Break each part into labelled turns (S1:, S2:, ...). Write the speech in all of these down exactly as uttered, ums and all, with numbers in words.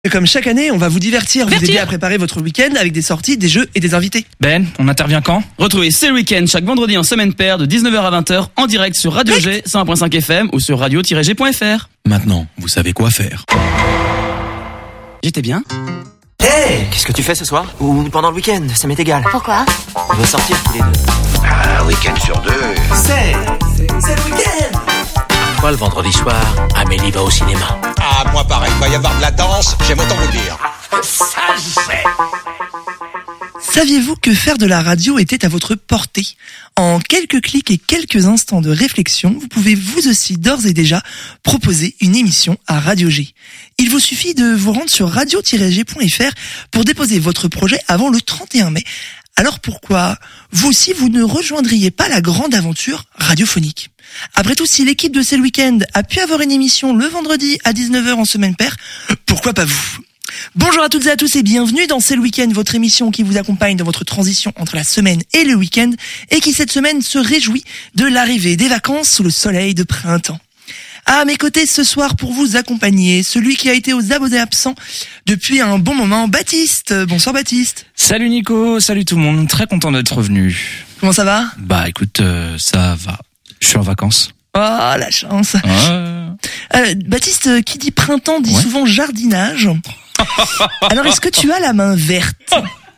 S1: Et comme chaque année, on va vous divertir,
S2: Vertir.
S1: vous aider à préparer votre week-end avec des sorties, des jeux et des invités.
S3: Ben, on intervient quand ?
S2: Retrouvez C'est le week-end chaque vendredi en semaine paire de dix-neuf heures à vingt heures en direct sur Radio G cent un point cinq F M ou sur radio tiret g point f r.
S4: Maintenant, vous savez quoi faire.
S2: J'étais bien.
S5: Hey, qu'est-ce que tu fais ce soir? Ou pendant le week-end, ça m'est égal.
S6: Pourquoi?
S5: On doit sortir tous les deux.
S7: Un week-end sur deux.
S5: C'est... c'est, c'est le week-end.
S8: Moi, le vendredi soir, Amélie va au cinéma.
S7: Ah, moi pareil, il va y avoir de la danse, j'aime autant vous le dire.
S8: Ça, c'est...
S1: Saviez-vous que faire de la radio était à votre portée ? En quelques clics et quelques instants de réflexion, vous pouvez vous aussi d'ores et déjà proposer une émission à Radio G. Il vous suffit de vous rendre sur radio tiret g point f r pour déposer votre projet avant le trente et un mai. Alors pourquoi vous aussi vous ne rejoindriez pas la grande aventure radiophonique ? Après tout, si l'équipe de C'est le week-end a pu avoir une émission le vendredi à dix-neuf heures en semaine paire, pourquoi pas vous ? Bonjour à toutes et à tous et bienvenue dans C'est le week-end, votre émission qui vous accompagne dans votre transition entre la semaine et le week-end et qui cette semaine se réjouit de l'arrivée des vacances sous le soleil de printemps. À mes côtés ce soir pour vous accompagner, celui qui a été aux abonnés absents depuis un bon moment, Baptiste. Bonsoir Baptiste.
S3: Salut Nico, salut tout le monde, très content d'être revenu.
S1: Comment ça va ?
S3: Bah écoute, euh, ça va. Je suis en vacances.
S1: Oh, la chance.
S3: Ouais.
S1: Euh, Baptiste, qui dit printemps dit
S3: Ouais.
S1: souvent jardinage. Alors, est-ce que tu as la main verte ?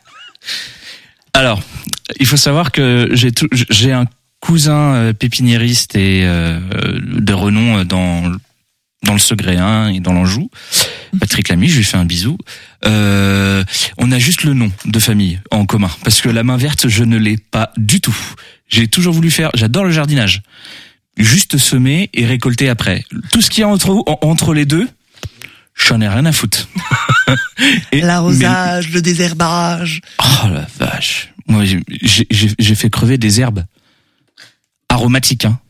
S3: Alors, il faut savoir que j'ai tout, j'ai un cousin euh, pépiniériste et euh, de renom euh, dans dans le Segréen et dans l'Anjou, Patrick Lamy, je lui fais un bisou. Euh, on a juste le nom de famille en commun parce que la main verte, je ne l'ai pas du tout. J'ai toujours voulu faire, j'adore le jardinage. Juste semer et récolter après. Tout ce qu'il y a entre entre les deux, j'en ai rien à foutre. Et-
S1: L'arrosage, le désherbage.
S3: Oh la vache. Moi, j'ai, j'ai, j'ai fait crever des herbes aromatiques, hein.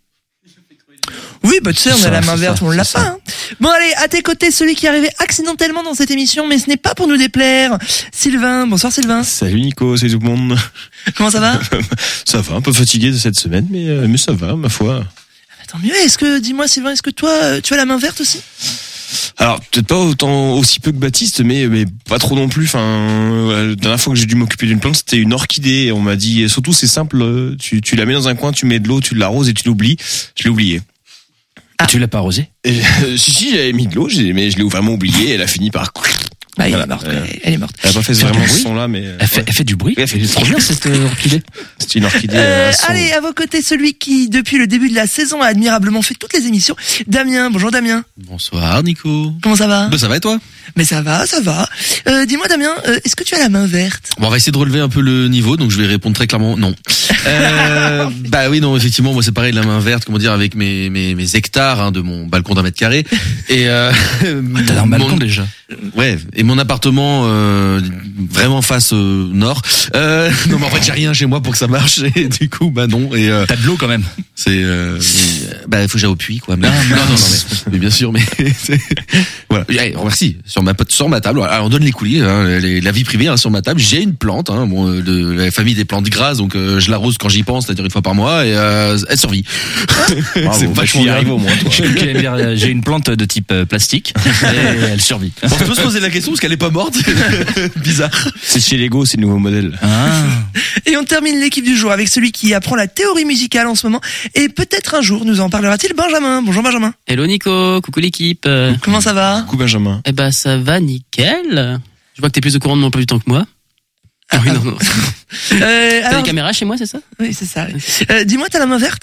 S1: Oui, bah tu sais, on
S3: C'est
S1: a la
S3: ça,
S1: main
S3: c'est
S1: verte,
S3: ça,
S1: on l'a
S3: c'est
S1: pas.
S3: ça.
S1: Hein. Bon allez, à tes côtés, celui qui est arrivé accidentellement dans cette émission, mais ce n'est pas pour nous déplaire. Sylvain, bonsoir Sylvain.
S4: Salut Nico, salut tout le monde.
S1: Comment ça va ?
S4: Ça va, un peu fatigué de cette semaine, mais, euh, mais ça va, ma foi.
S1: Tant mieux. Est-ce que, dis-moi Sylvain, est-ce que toi, euh, tu as la main verte aussi ?
S4: Alors, peut-être pas autant, aussi peu que Baptiste, mais, mais pas trop non plus. Enfin, euh, la dernière fois que j'ai dû m'occuper d'une plante, c'était une orchidée. On m'a dit, surtout c'est simple, euh, tu, tu la mets dans un coin, tu mets de l'eau, tu l'arroses et tu l'oublies. Je l'ai oublié.
S1: Ah.
S3: Tu l'as pas arrosé ?
S4: Et, euh, si, si, j'avais mis de l'eau, j'ai- mais je l'ai vraiment oublié et elle a fini par...
S1: Bah, elle
S4: Voilà,
S1: est morte.
S4: euh,
S1: Elle, elle est morte.
S4: Elle a pas fait
S3: Fait
S4: vraiment
S3: du
S4: ce
S3: bruit
S4: son-là, mais...
S3: Elle fait,
S4: ouais.
S3: elle fait du bruit.
S4: Oui, elle fait
S3: C'est trop bien cette euh, orchidée.
S4: C'était une orchidée.
S1: Euh,
S4: à son-
S1: allez, à vos côtés, celui qui, depuis le début de la saison, a admirablement fait toutes les émissions. Damien, bonjour Damien.
S9: Bonsoir Nico.
S1: Comment ça va ?
S9: Bah, ça va et toi?
S1: Mais ça va, ça va. Euh, dis-moi Damien, euh, est-ce que tu as la main verte ?
S9: Bon, on va essayer de relever un peu le niveau, donc je vais répondre très clairement non. Euh, bah oui, non, effectivement, moi c'est pareil, la main verte, comment dire, avec mes mes, mes hectares hein, de mon balcon d'un mètre carré. Et euh,
S3: T'as un balcon
S9: mon-
S3: déjà.
S9: Ouais, et mon appartement euh, vraiment face au nord. Euh, non, mais en fait j'ai rien chez moi pour que ça marche. Et du coup, bah non. Et euh,
S3: T'as de l'eau quand même.
S9: c'est euh, bah il faut que j'aille au puits quoi. Mais,
S3: Ah,
S9: non, non, non,
S3: mince.
S9: mais, mais bien sûr, mais c'est- voilà. Eh, remercie sur ma sur ma table. Alors, on donne les coulis, hein, les- la vie privée hein, sur ma table. J'ai une plante, hein, bon, euh, de la famille des plantes grasses, donc euh, je l'arrose quand j'y pense, c'est-à-dire une fois par mois, et euh, elle survit.
S4: Bravo,
S9: c'est
S4: bah,
S9: vachement
S4: tu y
S9: bien.
S4: arrives au moins, toi.
S3: J'ai cru qu'elle allait dire, euh, j'ai une plante de type euh, plastique et elle survit.
S9: On peut se poser la question parce qu'elle est pas morte. Bizarre.
S4: C'est chez Lego, c'est le nouveau modèle.
S3: Ah.
S1: Et on termine l'équipe du jour avec celui qui apprend la théorie musicale en ce moment. Et peut-être un jour nous en parlera-t-il, Benjamin. Bonjour Benjamin.
S2: Hello Nico, coucou l'équipe. Euh,
S1: Comment ça va ?
S4: Coucou Benjamin.
S2: eh ben ça va nickel. Je vois que t'es plus au courant de mon emploi du temps que moi. Ah oui, non, non.
S1: euh,
S2: T'as
S1: alors,
S2: des caméras chez moi, c'est ça?
S1: Oui, c'est ça. oui. Euh, dis-moi, t'as la main verte ?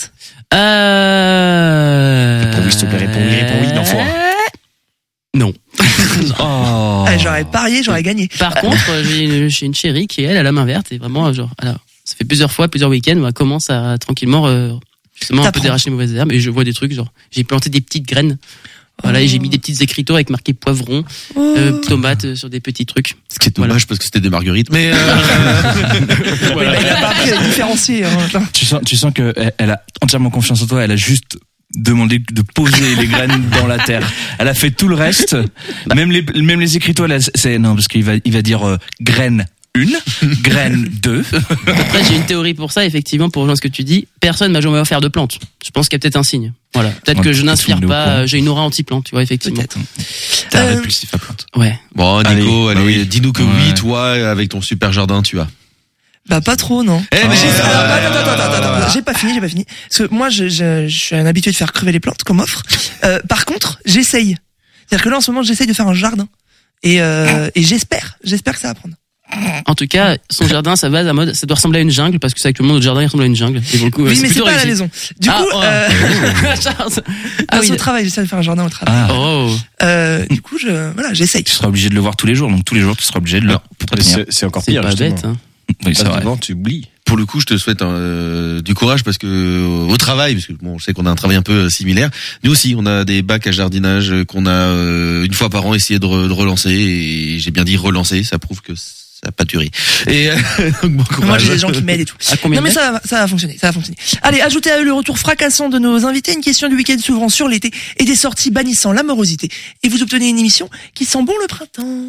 S2: Euh...
S4: Réponds oui, s'il te plaît, réponds oui, réponds oui, d'enfoiré.
S2: Non.
S3: Oh.
S1: Ah, j'aurais parié, j'aurais gagné.
S2: Par contre, euh, j'ai une, j'ai une chérie qui, elle, a la main verte et vraiment, euh, genre, alors, ça fait plusieurs fois, plusieurs week-ends où elle commence à tranquillement, euh, justement, un peu
S1: T'apprends.
S2: déracher les mauvaises herbes et je vois des trucs, genre, j'ai planté des petites graines. Voilà, et j'ai mis des petites écriteaux avec marqué poivron,
S1: Oh.
S2: euh, tomates euh, sur des petits trucs.
S9: Ce qui est dommage
S2: Voilà.
S9: parce que c'était des marguerites. Mais euh,
S1: Oui, bah, il a pas appris à différencier. Hein.
S3: Tu sens, tu sens que elle, elle a entièrement confiance en toi. Elle a juste demandé de poser les graines dans la terre. Elle a fait tout le reste. Même les, même les écriteaux, elle a- c'est non parce qu'il va, il va dire euh, graines une, graine deux.
S2: Après, j'ai une théorie pour ça, effectivement, pour rejoindre ce que tu dis. Personne m'a jamais offert de plantes. Je pense qu'il y a peut-être un signe. Voilà. Peut-être
S3: Ouais,
S2: que je
S3: tout
S2: n'inspire
S3: le monde est au
S2: pas,
S3: courant.
S2: euh, j'ai une aura anti-plante, tu vois, effectivement.
S1: Peut-être.
S3: T'es
S1: Euh,
S3: répulsif à plante.
S2: Ouais.
S9: Bon, Nico,
S4: Allez,
S9: allez,
S4: bah oui.
S9: dis-nous que
S3: Ouais.
S9: oui, toi, avec ton super jardin, tu as.
S1: Bah pas trop, non.
S9: Eh, mais
S1: J'ai-
S9: j'ai-
S1: alors, attends, attends, attends, attends, attends, j'ai pas fini, j'ai pas fini. Parce que moi, je, je, je suis un habitué de faire crever les plantes comme offre. Euh, par contre, j'essaye. C'est-à-dire que là, en ce moment, j'essaye de faire un jardin. Et, euh, et j'espère, j'espère que ça va prendre.
S2: En tout cas, son jardin, ça va à mode, ça doit ressembler à une jungle, parce que c'est actuellement notre jardin, il ressemble à une jungle. Et pour le coup,
S1: Oui, mais c'est
S2: plutôt
S1: pas à la
S2: réussi.
S1: maison. Du
S2: Ah,
S1: coup,
S2: oh.
S1: euh,
S2: Charles.
S1: ah,
S2: Ah oui.
S1: au travail, j'essaie de faire un jardin au travail.
S3: Ah.
S2: Oh.
S1: Euh, du coup, je, voilà, j'essaye.
S3: Tu seras obligé de le voir tous les jours, donc tous les jours tu seras obligé de le entretenir.
S4: C'est c'est encore
S2: C'est
S4: pire.
S2: pas
S4: justement.
S2: bête, hein.
S3: Oui, c'est
S4: Parce que
S3: vrai.
S4: devant, tu oublies.
S9: Pour le coup, je te souhaite euh, du courage parce que euh, au travail, parce que bon, je sais qu'on a un travail un peu euh, similaire. Nous aussi, on a des bacs à jardinage euh, qu'on a euh, une fois par an essayé de, re- de relancer. Et j'ai bien dit relancer, ça prouve que ça a pas duré. Et euh, donc bon courage.
S1: Moi, j'ai des gens qui m'aident et tout.
S2: À combien
S1: Non, mais
S2: de
S1: ça va, ça va fonctionner, ça va fonctionner. Allez, ajoutez à eux le retour fracassant de nos invités, une question du week-end s'ouvrant sur l'été et des sorties bannissant l'amorosité. Et vous obtenez une émission qui sent bon le printemps.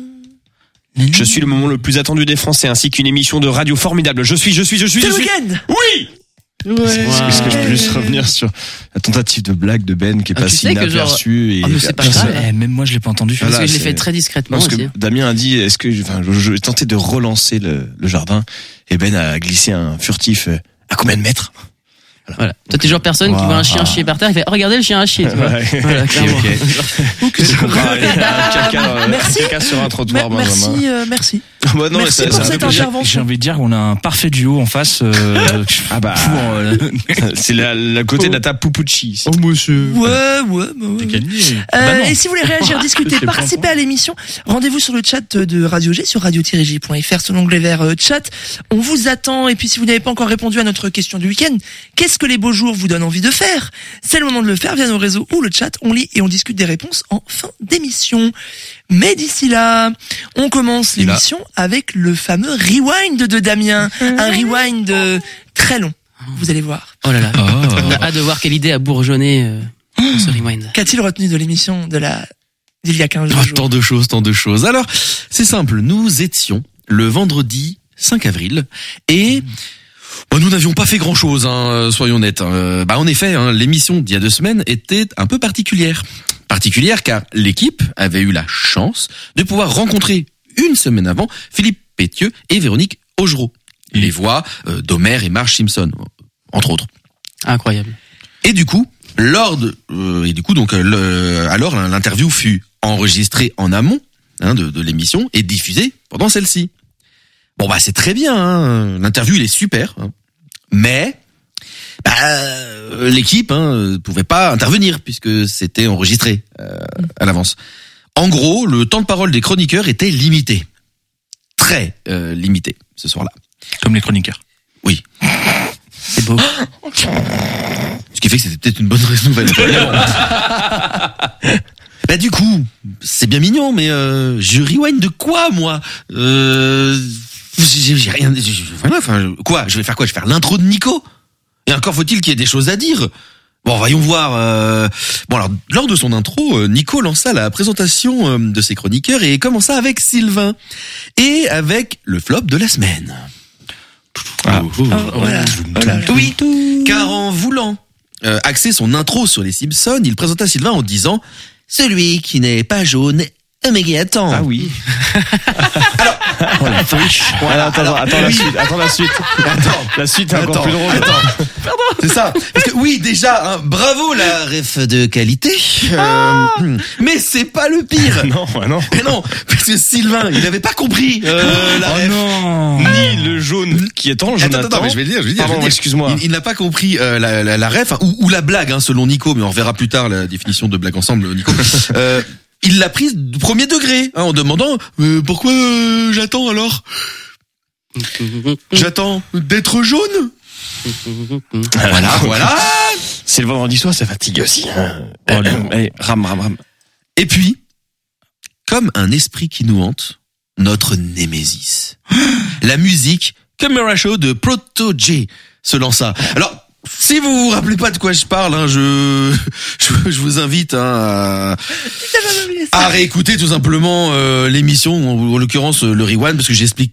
S4: Je suis le moment le plus attendu des Français, ainsi qu'une émission de radio formidable. Je suis, je suis, je suis,
S1: C'est
S4: je
S1: le
S4: suis.
S1: week-end!
S4: Oui!
S2: Wow.
S4: Est-ce que je peux juste revenir sur la tentative de blague de Ben qui est
S2: Ah, tu
S4: passée
S2: sais que genre-
S4: inaperçue et
S2: Ah, mais c'est pas
S3: Parce que,
S2: grave.
S3: eh, même moi je l'ai pas entendu.
S2: Parce
S4: Voilà,
S2: que je l'ai
S4: c'est-
S2: fait très discrètement
S4: parce que
S2: aussi.
S4: Damien a dit, est-ce que, enfin, je, je tentais de relancer le, le jardin et Ben a glissé un furtif euh, à combien de mètres?
S2: Voilà. Toi, t'es le genre de personne qui
S3: Wow.
S2: voit un chien chier par terre, il fait, oh, regardez le chien a chier, tu vois.
S4: Ouais.
S2: Voilà, clairement.
S1: Ou que c'est
S4: Quelqu'un, euh,
S1: Merci.
S4: quelqu'un sur un trottoir,
S1: Mer- Merci,
S4: Benjamin.
S1: euh, merci.
S4: Bah non,
S1: Merci
S4: ça-
S1: pour
S4: ça
S1: cette
S4: fait plaisir.
S1: intervention.
S3: J'ai envie de dire qu'on a un parfait duo en face. Euh,
S4: Ah bah,
S3: pour, euh,
S4: c'est la, la côté de la table Pupucci. ici.
S3: monsieur.
S1: Ouais, ouais, bah ouais. ouais. Euh,
S3: Bah non.
S1: et si vous voulez réagir, discuter,
S3: C'est
S1: participer à l'émission, rendez-vous sur le chat de Radio G, sur radio tiret j point f r, sur l'onglet vert euh, chat. On vous attend. Et puis si vous n'avez pas encore répondu à notre question du week-end, qu'est-ce que les beaux jours vous donnent envie de faire? C'est le moment de le faire via nos réseaux ou le chat. On lit et on discute des réponses en fin d'émission. Mais d'ici là, on commence
S9: là.
S1: l'émission avec le fameux rewind de Damien. Un rewind euh, très long. Vous allez voir.
S2: Oh là là.
S3: Oh.
S2: On a hâte de voir quelle idée a bourgeonné, euh, dans ce rewind.
S1: Qu'a-t-il retenu de l'émission de la d'il y a quinze
S9: Ah,
S1: jours?
S9: tant de choses, tant de choses. Alors, c'est simple. Nous étions le vendredi cinq avril et bah, nous n'avions pas fait grand-chose, hein, soyons honnêtes. Euh, bah, en effet, hein, l'émission d'il y a deux semaines était un peu particulière. Particulière car l'équipe avait eu la chance de pouvoir rencontrer une semaine avant Philippe Pétieux et Véronique Augereau, les voix euh, d'Homer et Marge Simpson, entre autres.
S2: Incroyable.
S9: Et du coup, lors de, euh, et du coup donc euh, le, alors l'interview fut enregistrée en amont hein, de, de l'émission et diffusée pendant celle-ci. Bon bah c'est très bien, hein, l'interview il est super, hein, mais bah, euh, l'équipe hein, pouvait pas intervenir puisque c'était enregistré euh, à l'avance. En gros, le temps de parole des chroniqueurs était limité, très euh, limité ce soir-là.
S3: Comme les chroniqueurs.
S9: Oui.
S2: C'est beau.
S9: Ce qui fait que c'était peut-être une bonne nouvelle. Bah du coup, c'est bien mignon, mais euh, je rewind de quoi moi euh, j'ai, j'ai rien. j'ai- voilà, enfin, quoi Je vais faire quoi Je vais faire l'intro de Nico. Et encore faut-il qu'il y ait des choses à dire. Bon, voyons voir. euh, Bon alors, lors de son intro, euh, Nico lança la présentation euh, de ses chroniqueurs et commença avec Sylvain et avec le flop de la semaine.
S3: Ah.
S1: Oh, voilà. Voilà.
S9: Oui, car en voulant euh, axer son intro sur les Simpsons, il présenta Sylvain en disant « Celui qui n'est pas jaune est méga attend.
S4: Ah oui.
S3: Oh la friche.
S4: Voilà, attends,
S9: alors,
S4: attends la
S9: oui.
S4: suite, attends la suite.
S9: Attends,
S4: La suite est encore
S9: Attends,
S4: plus drôle.
S9: attends. C'est ça. Parce que oui, déjà, hein, bravo la ref de qualité. Euh, mais c'est pas le pire.
S4: Non, ouais, non.
S9: Mais non, parce que Sylvain, il avait pas compris euh, la
S3: Oh
S9: ref.
S3: non.
S4: Ni le jaune qui est en
S9: Attends,
S4: Jonathan.
S9: attends, mais je vais le dire, je vais le dire.
S4: Pardon,
S9: je vais le dire.
S4: excuse-moi.
S9: Il, il n'a pas compris euh, la, la, la ref, hein, ou, ou la blague, hein, selon Nico, mais on reverra plus tard la définition de blague ensemble, Nico. Euh, il l'a prise du premier degré, hein, en demandant euh, pourquoi euh, j'attends alors J'attends d'être jaune. Voilà, voilà.
S4: C'est le vendredi soir, ça fatigue aussi. Hein. Allez, allez, ram, ram, ram.
S9: Et puis, comme un esprit qui nous hante, notre némésis. La musique Camera Show de Proto J se lança. Alors, si vous vous rappelez pas de quoi je parle, hein, je, je, je vous invite hein, à, à réécouter tout simplement euh, l'émission, en, en l'occurrence le rewind, parce que j'explique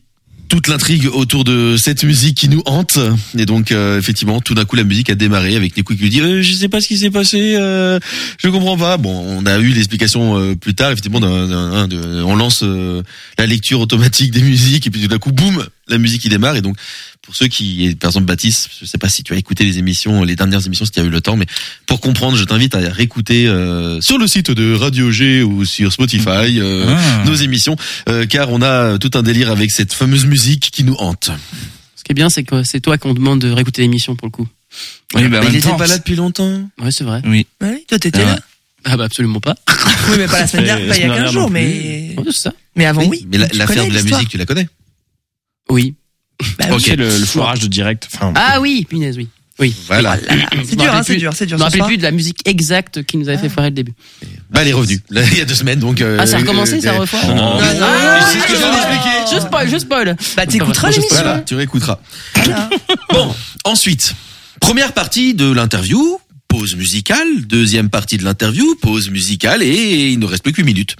S9: toute l'intrigue autour de cette musique qui nous hante. Et donc, euh, effectivement, tout d'un coup, la musique a démarré avec Nico qui lui dit euh, « Je sais pas ce qui s'est passé, euh, je comprends pas ». Bon, on a eu l'explication euh, plus tard, effectivement, d'un, d'un, d'un, on lance euh, la lecture automatique des musiques et puis tout d'un coup, boum, la musique qui démarre. Et donc, pour ceux qui, par exemple, Baptiste, je sais pas si tu as écouté les émissions, les dernières émissions, si tu as eu le temps, mais pour comprendre, je t'invite à réécouter euh, sur le site de Radio G ou sur Spotify euh, ah. nos émissions, euh, car on a tout un délire avec cette fameuse musique qui nous hante.
S2: Ce qui est bien, c'est que c'est toi qu'on demande de réécouter l'émission pour le coup.
S9: Oui, bah, il n'était pas là depuis longtemps.
S2: Ouais, c'est vrai.
S1: Oui. Oui, toi t'étais ah. là.
S2: Ah bah absolument pas.
S1: Oui, mais pas la semaine dernière, pas il y a quinze jours, mais.
S2: Ouais, c'est ça.
S1: Mais avant, oui.
S9: oui. Mais la, l'affaire de la l'histoire. musique, tu la connais?
S2: Oui.
S4: Bah, ok, oui. le, le foirage de direct. Enfin,
S2: ah oui, punaise, oui. Oui.
S9: Voilà.
S1: C'est dur, hein, c'est dur, c'est dur.
S2: Je me rappelle plus de la musique exacte qui nous avait fait foirer le début.
S9: Bah, elle est revenue. Là, il y a deux semaines, donc. Euh,
S2: ah, ça a recommencé, euh, ça a refoiré.
S9: Non, non, non.
S2: Ah,
S9: c'est ce que je viens d'expliquer.
S2: Je spoil, je spoil.
S1: Bah, t'écouteras l'émission.
S9: Voilà, tu réécouteras. Voilà. Bon, ensuite, première partie de l'interview. Pause musicale. Deuxième partie de l'interview. Pause musicale. Et il ne reste plus qu'huit minutes.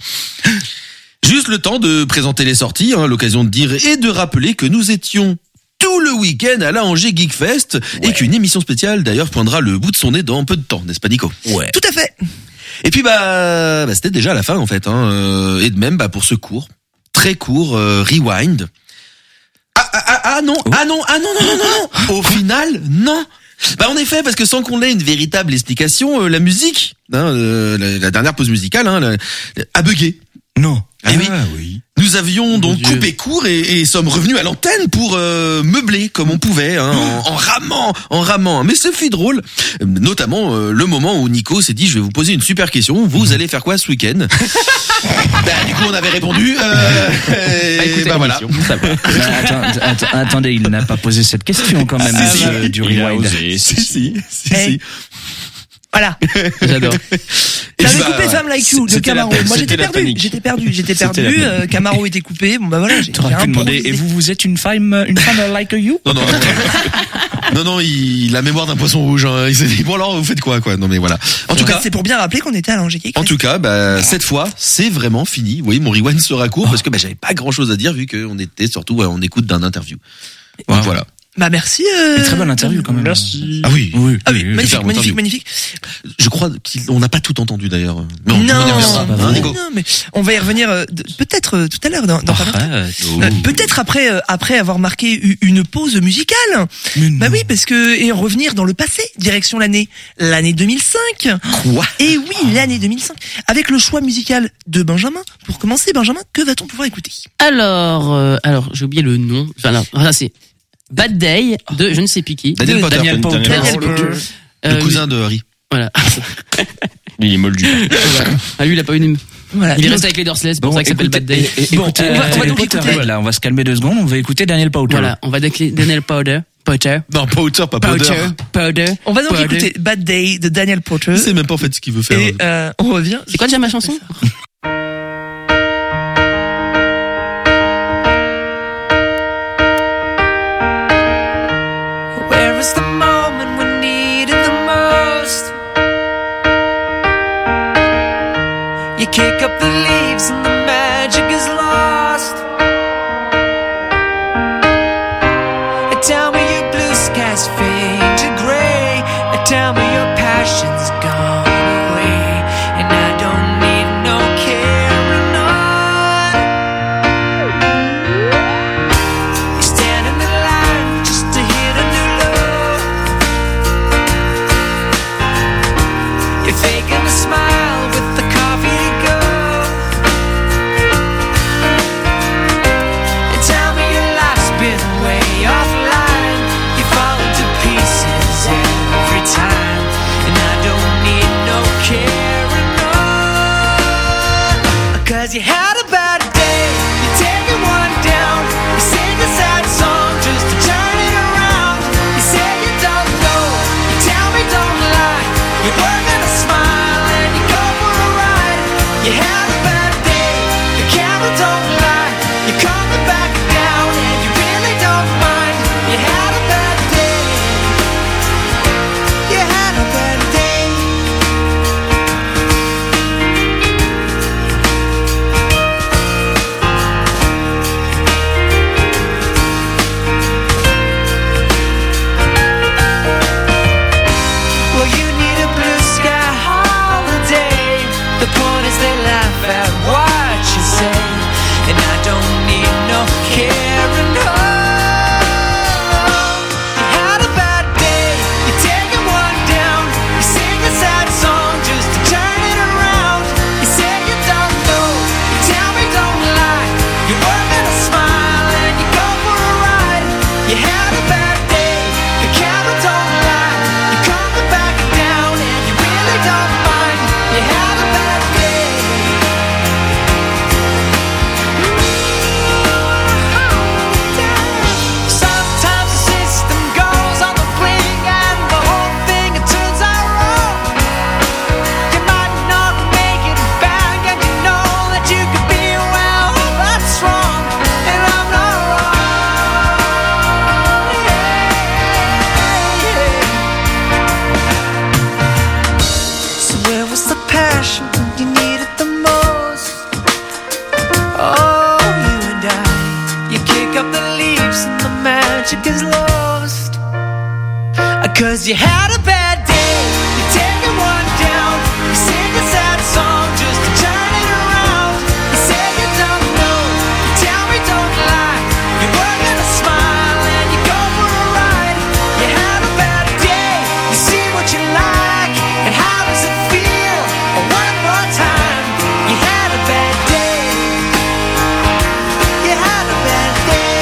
S9: Juste le temps de présenter les sorties, hein, l'occasion de dire et de rappeler que nous étions tout le week-end à la Angers Geek Fest ouais. et qu'une émission spéciale d'ailleurs poindra le bout de son nez dans peu de temps, n'est-ce pas Nico?
S1: Ouais. Tout à fait.
S9: Et puis bah, bah c'était déjà la fin en fait, hein, euh, et de même bah pour ce court, très court euh, rewind. Ah ah ah, ah non, oh. ah non, ah non non non non, non. Au final non. Bah en effet, parce que sans qu'on ait une véritable explication, euh, la musique, hein, euh, la, la dernière pause musicale, hein, la, a bugué.
S3: Non.
S9: Ah oui. oui. Nous avions donc coupé court et, et sommes revenus à l'antenne pour euh, meubler comme on pouvait, hein, en, en ramant, en ramant. Mais ce fut drôle, notamment euh, le moment où Nico s'est dit je vais vous poser une super question. Vous mmh. allez faire quoi ce week-end? Bah, du coup on avait répondu. Euh,
S2: bah, écoutez,
S9: bah voilà.
S3: Ça va. Attends, attends, attendez, il n'a pas posé cette question quand même.
S9: Ah, si,
S3: euh,
S9: si,
S3: du rewind.
S9: Si si si. si,
S1: hey.
S9: si.
S1: Voilà.
S2: J'adore.
S1: J'avais bah, coupé Femme Like You de Camaro. Moi j'étais perdu, j'étais perdu, j'étais perdu. Euh, Camaro était coupé. Bon bah voilà. J'ai,
S3: T'aurais
S1: j'ai
S3: pu demander. Et vous, vous êtes une femme, une femme like you?
S9: Non non. non non, il la mémoire d'un poisson rouge. Hein. Il s'est dit bon alors vous faites quoi quoi? Non mais voilà. En tout
S1: ouais,
S9: cas,
S1: c'est pour bien rappeler qu'on était à l'Angers.
S9: En tout cas, bah cette fois, c'est vraiment fini. Vous voyez, mon rewind sera court oh. parce que bah j'avais pas grand chose à dire vu qu'on était surtout en écoute d'un interview. Donc wow. voilà.
S1: Bah merci. Euh...
S3: Très bonne interview quand même.
S4: Merci.
S9: Ah oui.
S3: Oui.
S1: Ah oui. Magnifique, magnifique, magnifique.
S9: Je crois qu'on n'a pas tout entendu d'ailleurs.
S1: Non, non,
S9: non,
S1: non, non, mais on va y revenir euh, de, peut-être euh, tout à l'heure dans, dans
S3: oh,
S1: oh. euh, peut-être après euh, après avoir marqué une pause musicale. Bah oui, parce que et revenir dans le passé, direction l'année l'année deux mille cinq.
S9: Quoi?
S1: Et oui, l'année deux mille cinq avec le choix musical de Benjamin. Pour commencer, Benjamin, que va-t-on pouvoir écouter?
S2: Alors euh, alors j'ai oublié le nom. Enfin là, voilà, c'est Bad Day de je ne sais plus qui.
S9: Daniel Potter.
S1: Daniel Potter. Daniel Potter.
S9: Le euh, cousin de Harry.
S2: Voilà.
S4: Il est moldu.
S2: Voilà. Ah lui il a pas une.
S1: Voilà.
S2: Il est resté avec les Dursley, c'est pour
S3: bon,
S2: ça qu'il s'appelle Bad Day.
S3: Et, et, bon, écoutez,
S1: on va, on va donc
S3: Potter,
S1: écouter.
S3: Voilà, on va se calmer deux secondes. On va écouter Daniel Potter.
S2: Voilà, on va écouter Daniel Potter. Potter.
S9: Non, Potter, pas Potter.
S2: Potter. Potter.
S1: On va donc
S2: Potter.
S1: écouter Bad Day de Daniel Potter.
S9: Je sais même pas en fait ce qu'il veut faire.
S1: Et euh, on revient.
S2: C'est quoi déjà ma chanson?
S6: Was the moment we needed the most? You kick up the leaves and the magic is lost. Tell me your blue skies fade to gray. Tell me your passion's gone away. And I don't need no carrying on. You stand in the line just to hit a new love. You're faking a smile with the coffee to go. And tell me your life's been way offline. You fall into pieces every time. And I don't need no carrying on. Cause you had a bad day. You're taking one down. You sing a sad song just to turn it around. You say you don't know. You tell me don't lie. You're working a smile and you go for a ride. You had a bad day. The camera don't lie. You're coming back down and you really don't mind. You had a bad day. You had a bad day. music is lost. Cause you had a bad day, you're taking one down. You sing a sad song just to turn it around. You say you don't know, you tell me don't lie. You were gonna smile and you go for a ride. You had a bad day, you see what you like. And how does it feel? Oh, one more time. You had a bad day. You had a bad day.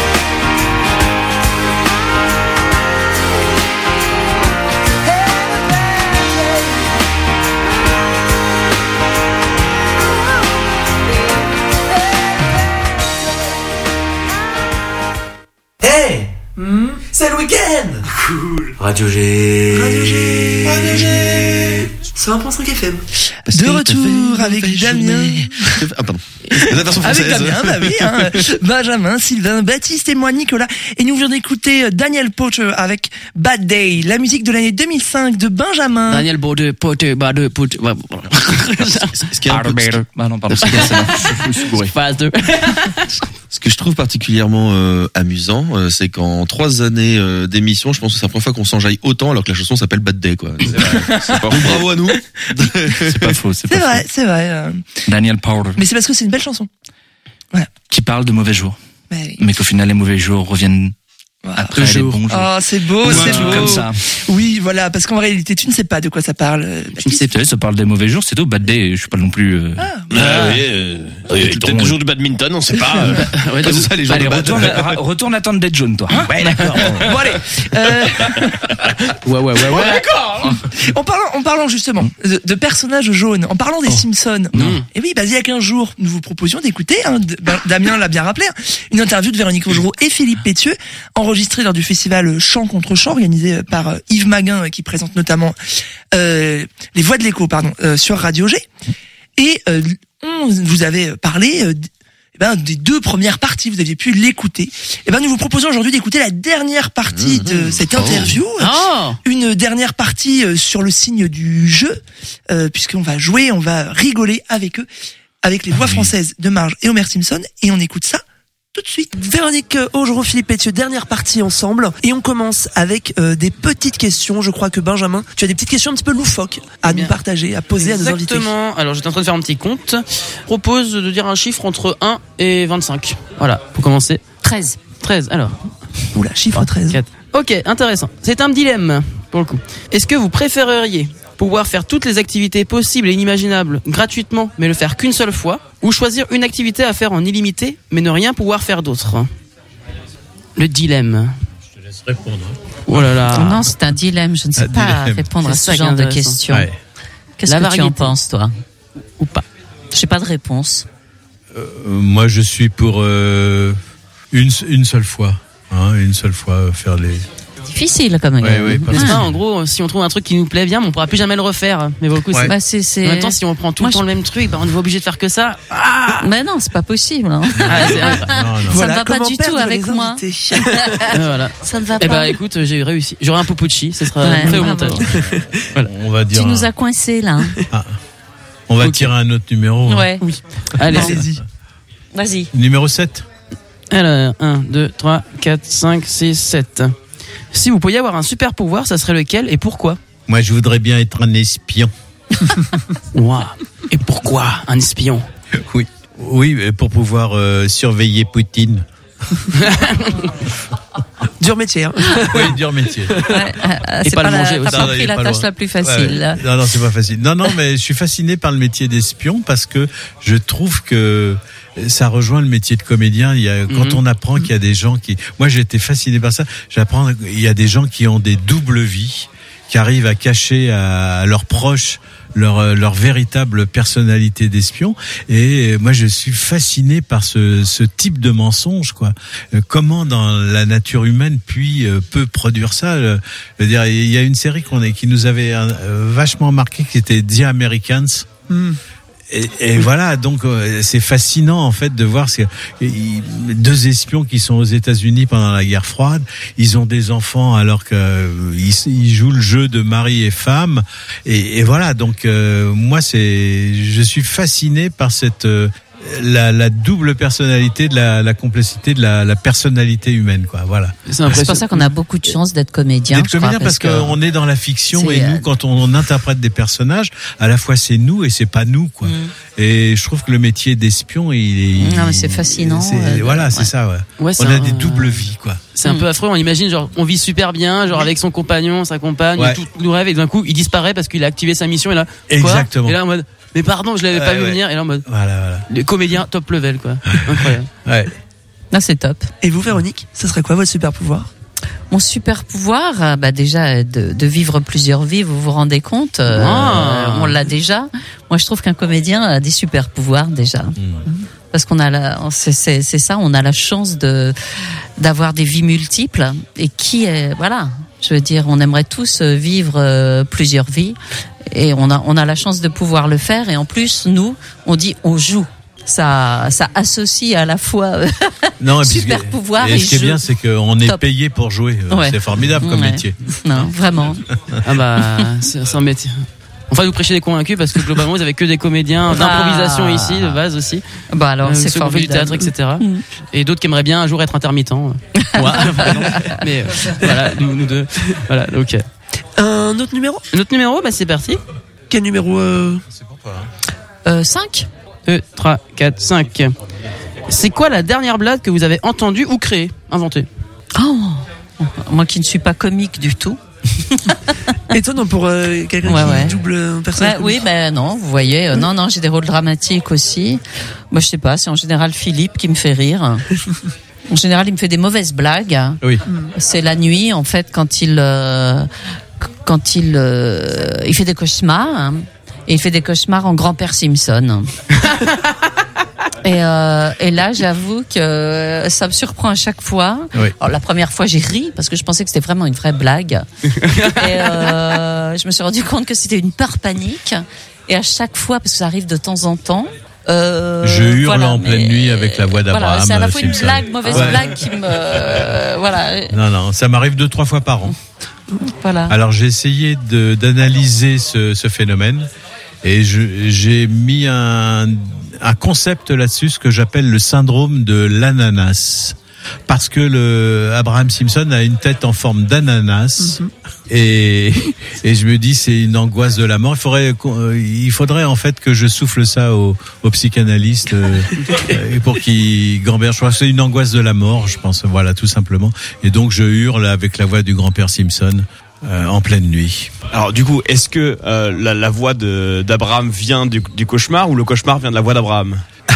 S5: Hey, c'est le week-end.
S6: Cool.
S5: Radio G.
S1: Radio G.
S5: Radio G.
S1: cent un virgule cinq F M.
S9: Parce
S1: De
S9: que
S1: retour
S9: t'as fait une
S1: avec
S9: mauvaise
S1: Damien.
S9: journée. Ah pardon. La version
S1: Avec
S9: française.
S1: Damien, bah oui, hein. Benjamin, Sylvain, Baptiste et moi, Nicolas. Et nous venons d'écouter Daniel Potter avec Bad Day, la musique de l'année deux mille cinq de Benjamin.
S2: Daniel Bode, Pote, Bade, Pote. Ouais, bon.
S9: Ce qui est un peu- ce qui-
S3: Ah non, pardon.
S9: ce qui est- je me suis bourré.
S2: Phase deux.
S9: Ce que je trouve particulièrement euh, amusant, euh, c'est qu'en trois années euh, d'émission, je pense que c'est la première fois qu'on s'enjaille autant alors que la chanson s'appelle Bad Day, quoi. C'est pas- Donc, bravo à nous.
S3: C'est pas faux, c'est
S1: C'est
S3: pas
S1: vrai,
S3: faux.
S1: c'est vrai. euh.
S3: Daniel Powder,
S1: Mais c'est parce que c'est une belle chanson.
S3: qui parle de mauvais jours,
S1: Bah oui.
S3: mais qu'au final les mauvais jours reviennent
S1: Voilà.
S3: après les
S2: Toujours.
S3: bons jours.
S1: Oh, c'est beau,
S3: Ou un
S1: c'est
S3: truc
S1: beau.
S3: comme ça.
S1: Oui, voilà, parce qu'en réalité, tu ne sais pas de quoi ça parle. euh,
S3: Je ne
S1: Baptiste.
S3: sais pas, ça parle des mauvais jours, c'est tout. Bad day, je suis pas non plus. Euh...
S1: Ah,
S4: Ah, oui, euh,
S3: Oui,
S4: peut-être
S3: ton-
S4: le jour du badminton, on sait pas. euh.
S2: Ouais,
S9: Comme
S2: de-
S9: ça, les gens
S3: Allez,
S9: de bad.
S3: retourne, ra- retourne attendre d'être jaune, toi.
S1: ouais, d'accord. Bon, allez. Euh,
S2: Ouais, ouais, ouais, ouais.
S1: en parlant, en parlant justement de, de personnages jaunes, en parlant des Simpsons.
S2: Non.
S1: Et oui, bah, il y a quinze jours, nous vous proposions d'écouter, hein, de- ben, Damien l'a bien rappelé, hein, une interview de Véronique Augereau et Philippe Pétieux, enregistrée lors du festival Chant contre Chant, organisé par euh, Yves Maguin, euh, qui présente notamment euh, les Voix de l'écho, pardon, euh, sur Radio G. Et euh, on vous avait parlé euh, d- eh ben, des deux premières parties, vous aviez pu l'écouter. Et ben, nous vous proposons aujourd'hui d'écouter la dernière partie de cette interview.
S2: Oh!
S1: Une dernière partie euh, sur le signe du jeu, euh, puisqu'on va jouer, on va rigoler avec eux, avec les voix françaises de Marge et Homer Simpson, et on écoute ça tout de suite. Véronique Augereau, Philippe Pétieux, dernière partie ensemble, et on commence avec euh, des petites questions. Je crois que Benjamin, tu as des petites questions un petit peu loufoques à
S2: Bien.
S1: nous partager, à poser à nos invités.
S2: Exactement. Alors, j'étais en train de faire un petit compte. Je propose de dire un chiffre entre un et vingt-cinq. Voilà, pour commencer.
S10: treize.
S2: treize, alors.
S1: Oula, chiffre treize.
S2: quatre. Ok, intéressant. C'est un dilemme, pour le coup. Est-ce que vous préféreriez pouvoir faire toutes les activités possibles et inimaginables gratuitement, mais le faire qu'une seule fois, ou choisir une activité à faire en illimité, mais ne rien pouvoir faire d'autre? Le dilemme.
S11: Je te laisse répondre.
S2: Oh là là.
S10: Non, c'est un dilemme. Je ne sais
S11: Un
S10: pas
S11: dilemme.
S10: répondre à
S2: C'est
S10: ce
S2: ça qui est
S10: genre de
S2: intéressant.
S10: questions.
S11: Ouais.
S10: Qu'est-ce
S2: La
S10: que tu en
S2: variété.
S10: penses, toi?
S2: Ou pas.
S10: J'ai pas de réponse.
S11: Euh, moi, je suis pour euh, une, une seule fois. Hein, une seule fois euh, faire les.
S10: Difficile, comme
S11: Ouais, ouais, parce
S2: N'est-ce
S11: que-
S2: pas, en gros, si on trouve un truc qui nous plaît bien, on pourra plus jamais le refaire. Mais beaucoup,
S11: Ouais.
S2: c'est...
S10: Bah, c'est, c'est...
S2: En même temps, si on prend tout
S10: Moi,
S2: le temps
S10: je-
S2: le même truc, bah, on est obligé de faire que ça. Ah
S10: Mais non, c'est pas possible. Hein.
S2: Ah, c'est-
S11: Non, non.
S10: Ça ne va pas
S1: comment
S10: du tout
S1: perdre
S10: avec
S1: les
S10: moi.
S1: invités.
S2: voilà.
S10: Ça ne va
S2: Eh
S10: pas.
S2: ben, écoute, j'ai réussi. J'aurai un Popucci, ce sera
S10: Ouais,
S2: fait au
S10: bravo.
S2: montage.
S11: On va dire.
S10: Tu nous
S11: un-
S10: as coincés, là.
S11: On va
S2: Ok.
S11: tirer un autre numéro. hein.
S10: Ouais.
S2: Allez,
S1: Allez-y.
S10: Vas-y.
S11: Numéro sept.
S2: alors, un, deux, trois, quatre, cinq, six, sept. Si vous pouviez avoir un super pouvoir, ça serait lequel et pourquoi?
S11: Moi, je voudrais bien être un espion.
S2: Waouh. Et pourquoi un espion?
S11: Oui. Oui, mais pour pouvoir euh, surveiller Poutine.
S1: Dur métier. Hein.
S11: Oui, dur métier.
S10: Ouais, euh,
S2: Et
S10: c'est
S2: pas
S10: pas
S2: le
S10: la,
S2: manger
S10: t'as
S2: aussi.
S10: pas
S11: Non, il
S10: pris
S11: est
S10: la
S11: pas
S10: tâche
S11: loin.
S10: la plus
S11: Ouais,
S10: facile.
S11: ouais. Non, non, c'est pas facile. Non, non, mais je suis fasciné par le métier d'espion parce que je trouve que ça rejoint le métier de comédien. Il y a, quand
S2: Mhm.
S11: on apprend qu'il y a des gens qui, moi j'ai été fasciné par ça. J'apprends qu'il y a des gens qui ont des doubles vies, qui arrivent à cacher à, à leurs proches leur euh, leur véritable personnalité d'espion. Et moi je suis fasciné par ce ce type de mensonge, quoi. Euh, Comment dans la nature humaine puis euh, peut produire ça. euh, Je veux dire, il y a une série qu'on est qui nous avait euh, vachement marqué, qui était The Americans.
S1: Hmm.
S11: Et, et voilà, donc euh, c'est fascinant en fait de voir ces ils- deux espions qui sont aux États-Unis pendant la guerre froide. Ils ont des enfants alors que euh, ils, ils jouent le jeu de mari et femme. Et, et voilà, donc euh, moi c'est, je suis fasciné par cette euh, la, la double personnalité de la, la complexité de la, la personnalité humaine, quoi. Voilà.
S2: C'est
S10: C'est pour ça qu'on a beaucoup de chance d'être comédien.
S11: D'être
S10: je crois,
S11: comédien parce,
S10: parce
S11: qu'on est dans la fiction
S10: c'est,
S11: et nous,
S10: euh,
S11: quand on, on interprète des personnages, à la fois c'est nous et c'est pas nous, quoi.
S10: Mm.
S11: Et je trouve que le métier d'espion, il est.
S10: Non, mais c'est fascinant,
S11: c'est-
S10: euh,
S11: voilà, c'est
S10: ouais.
S11: ça, ouais.
S2: Ouais, c'est
S11: on a
S2: un-
S11: des doubles vies, quoi.
S2: C'est un
S10: Mm.
S2: peu affreux, on imagine genre on vit super bien, genre avec son compagnon, sa compagne,
S11: Ouais.
S2: tout nous rêve et d'un coup il disparaît parce qu'il a activé sa mission et là quoi
S11: Exactement.
S2: Et là en mode mais pardon, je l'avais
S11: Ouais,
S2: pas vu
S11: ouais.
S2: venir et là en mode
S11: Voilà, voilà.
S2: les comédiens top level quoi. Incroyable.
S11: Ouais.
S10: Non, c'est top.
S1: Et vous, Véronique, ça serait quoi votre super pouvoir?
S10: Mon super pouvoir, euh, bah déjà de, de vivre plusieurs vies, vous vous rendez compte euh,
S2: Ah.
S10: On l'a déjà. Moi, je trouve qu'un comédien a des super pouvoirs déjà, parce qu'on a la, c'est, c'est, c'est ça, on a la chance de d'avoir des vies multiples et qui est, voilà. Je veux dire, on aimerait tous vivre euh, plusieurs vies et on a on a la chance de pouvoir le faire et en plus nous, on dit on joue. Ça ça associe à la fois euh,
S11: Non, et puis,
S10: super pouvoir
S11: et
S10: et
S11: ce qui est
S10: jeu.
S11: bien, c'est qu'on est
S10: Top.
S11: payé pour jouer.
S10: Ouais.
S11: C'est formidable comme
S10: Ouais.
S11: métier.
S10: Non, vraiment.
S2: Ah bah c'est c'est un métier. Enfin, vous prêchez des convaincus parce que globalement, vous avez que des comédiens
S10: Ah.
S2: d'improvisation ici, de base aussi.
S10: Bah alors,
S2: Euh,
S10: c'est
S2: ceux qui ont fait du
S10: formidable.
S2: théâtre, et cetera.
S10: Mm.
S2: Et d'autres qui aimeraient bien un jour être intermittents. Moi, mais euh, voilà, nous, nous deux. Voilà, ok.
S1: Un autre numéro?
S2: Notre numéro, bah c'est parti.
S1: Quel numéro euh...
S10: Euh, cinq
S2: deux, trois, quatre, cinq. C'est quoi la dernière blague que vous avez entendue ou créée, inventée?
S10: Oh, moi qui ne suis pas comique du tout.
S1: Étonnant pour euh, quelqu'un
S10: Ouais,
S1: qui
S10: ouais.
S1: double un personnage.
S10: Ouais, oui, ben non, vous voyez, euh, non, non, j'ai des rôles dramatiques aussi. Moi, je sais pas, c'est en général Philippe qui me fait rire. En général, il me fait des mauvaises blagues.
S11: Oui.
S10: C'est la nuit, en fait, quand il, euh, quand il, euh, il fait des cauchemars. hein. Et il fait des cauchemars en grand-père Simpson. Et, euh, et là, j'avoue que ça me surprend à chaque fois.
S11: Oui.
S10: Alors, la première fois, j'ai ri parce que je pensais que c'était vraiment une vraie blague. Et euh, je me suis rendu compte que c'était une peur panique. Et à chaque fois, parce que ça arrive de temps en temps. Euh,
S11: Je hurle
S10: voilà,
S11: en pleine
S10: mais-
S11: nuit avec la voix d'Abraham.
S10: Voilà, c'est à la fois une
S11: Simpson.
S10: blague, mauvaise
S11: Ouais.
S10: blague qui me, euh, voilà,
S11: Non, non, ça m'arrive deux, trois fois par an.
S10: voilà.
S11: Alors j'ai essayé de d'analyser ce, ce phénomène et je- j'ai mis un, un concept là-dessus, ce que j'appelle le syndrome de l'ananas. Parce que le Abraham Simpson a une tête en forme d'ananas et et je me dis c'est une angoisse de la mort. Il faudrait qu'on- euh, il faudrait en fait que je souffle ça au, au psychanalyste euh, euh, pour qu'il gamberge. Je crois que c'est une angoisse de la mort, je pense. Voilà, tout simplement. Et donc je hurle avec la voix du grand-père Simpson euh, en pleine nuit.
S4: Alors du coup, est-ce que euh, la, la voix de d'Abraham vient du, du cauchemar ou le cauchemar vient de la voix d'Abraham?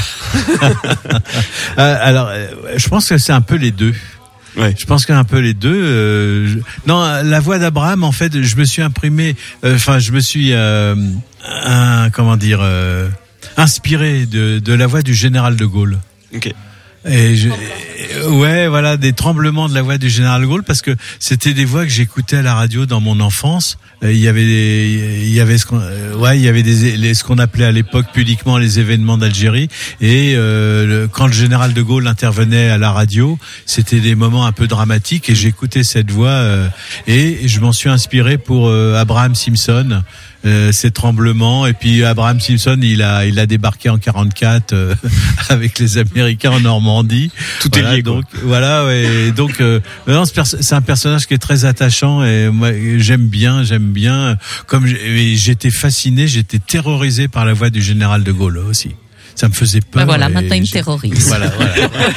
S11: Euh, alors, euh, je pense que c'est un peu les deux.
S4: Ouais.
S11: Je pense qu'il y a un peu les deux. euh, je- Non, la voix d'Abraham, en fait, je me suis imprimé, euh, enfin, je me suis, euh, un, comment dire, euh, inspiré de, de la voix du général de Gaulle.
S4: Ok.
S11: Et je, ouais, voilà, des tremblements de la voix du général de Gaulle, parce que c'était des voix que j'écoutais à la radio dans mon enfance. Euh, Il y avait, des, il y avait ce qu'on, euh, ouais, il y avait des, les, ce qu'on appelait à l'époque pudiquement les événements d'Algérie. Et euh, le, quand le général de Gaulle intervenait à la radio, c'était des moments un peu dramatiques. Et j'écoutais cette voix euh, et je m'en suis inspiré pour euh, Abraham Simpson. Euh, ces tremblements, et puis Abraham Simpson il a il a débarqué en quarante-quatre euh, avec les Américains en Normandie.
S4: Tout
S11: Voilà,
S4: est lié, quoi.
S11: donc voilà, ouais, donc euh, non, ce perso- c'est un personnage qui est très attachant et moi j'aime bien j'aime bien comme j'ai- j'étais fasciné, j'étais terrorisé par la voix du général de Gaulle aussi. Ça me faisait peur.
S10: Ben voilà,
S11: et
S10: maintenant il me
S11: j'ai-
S10: terrorise.
S11: Voilà, voilà.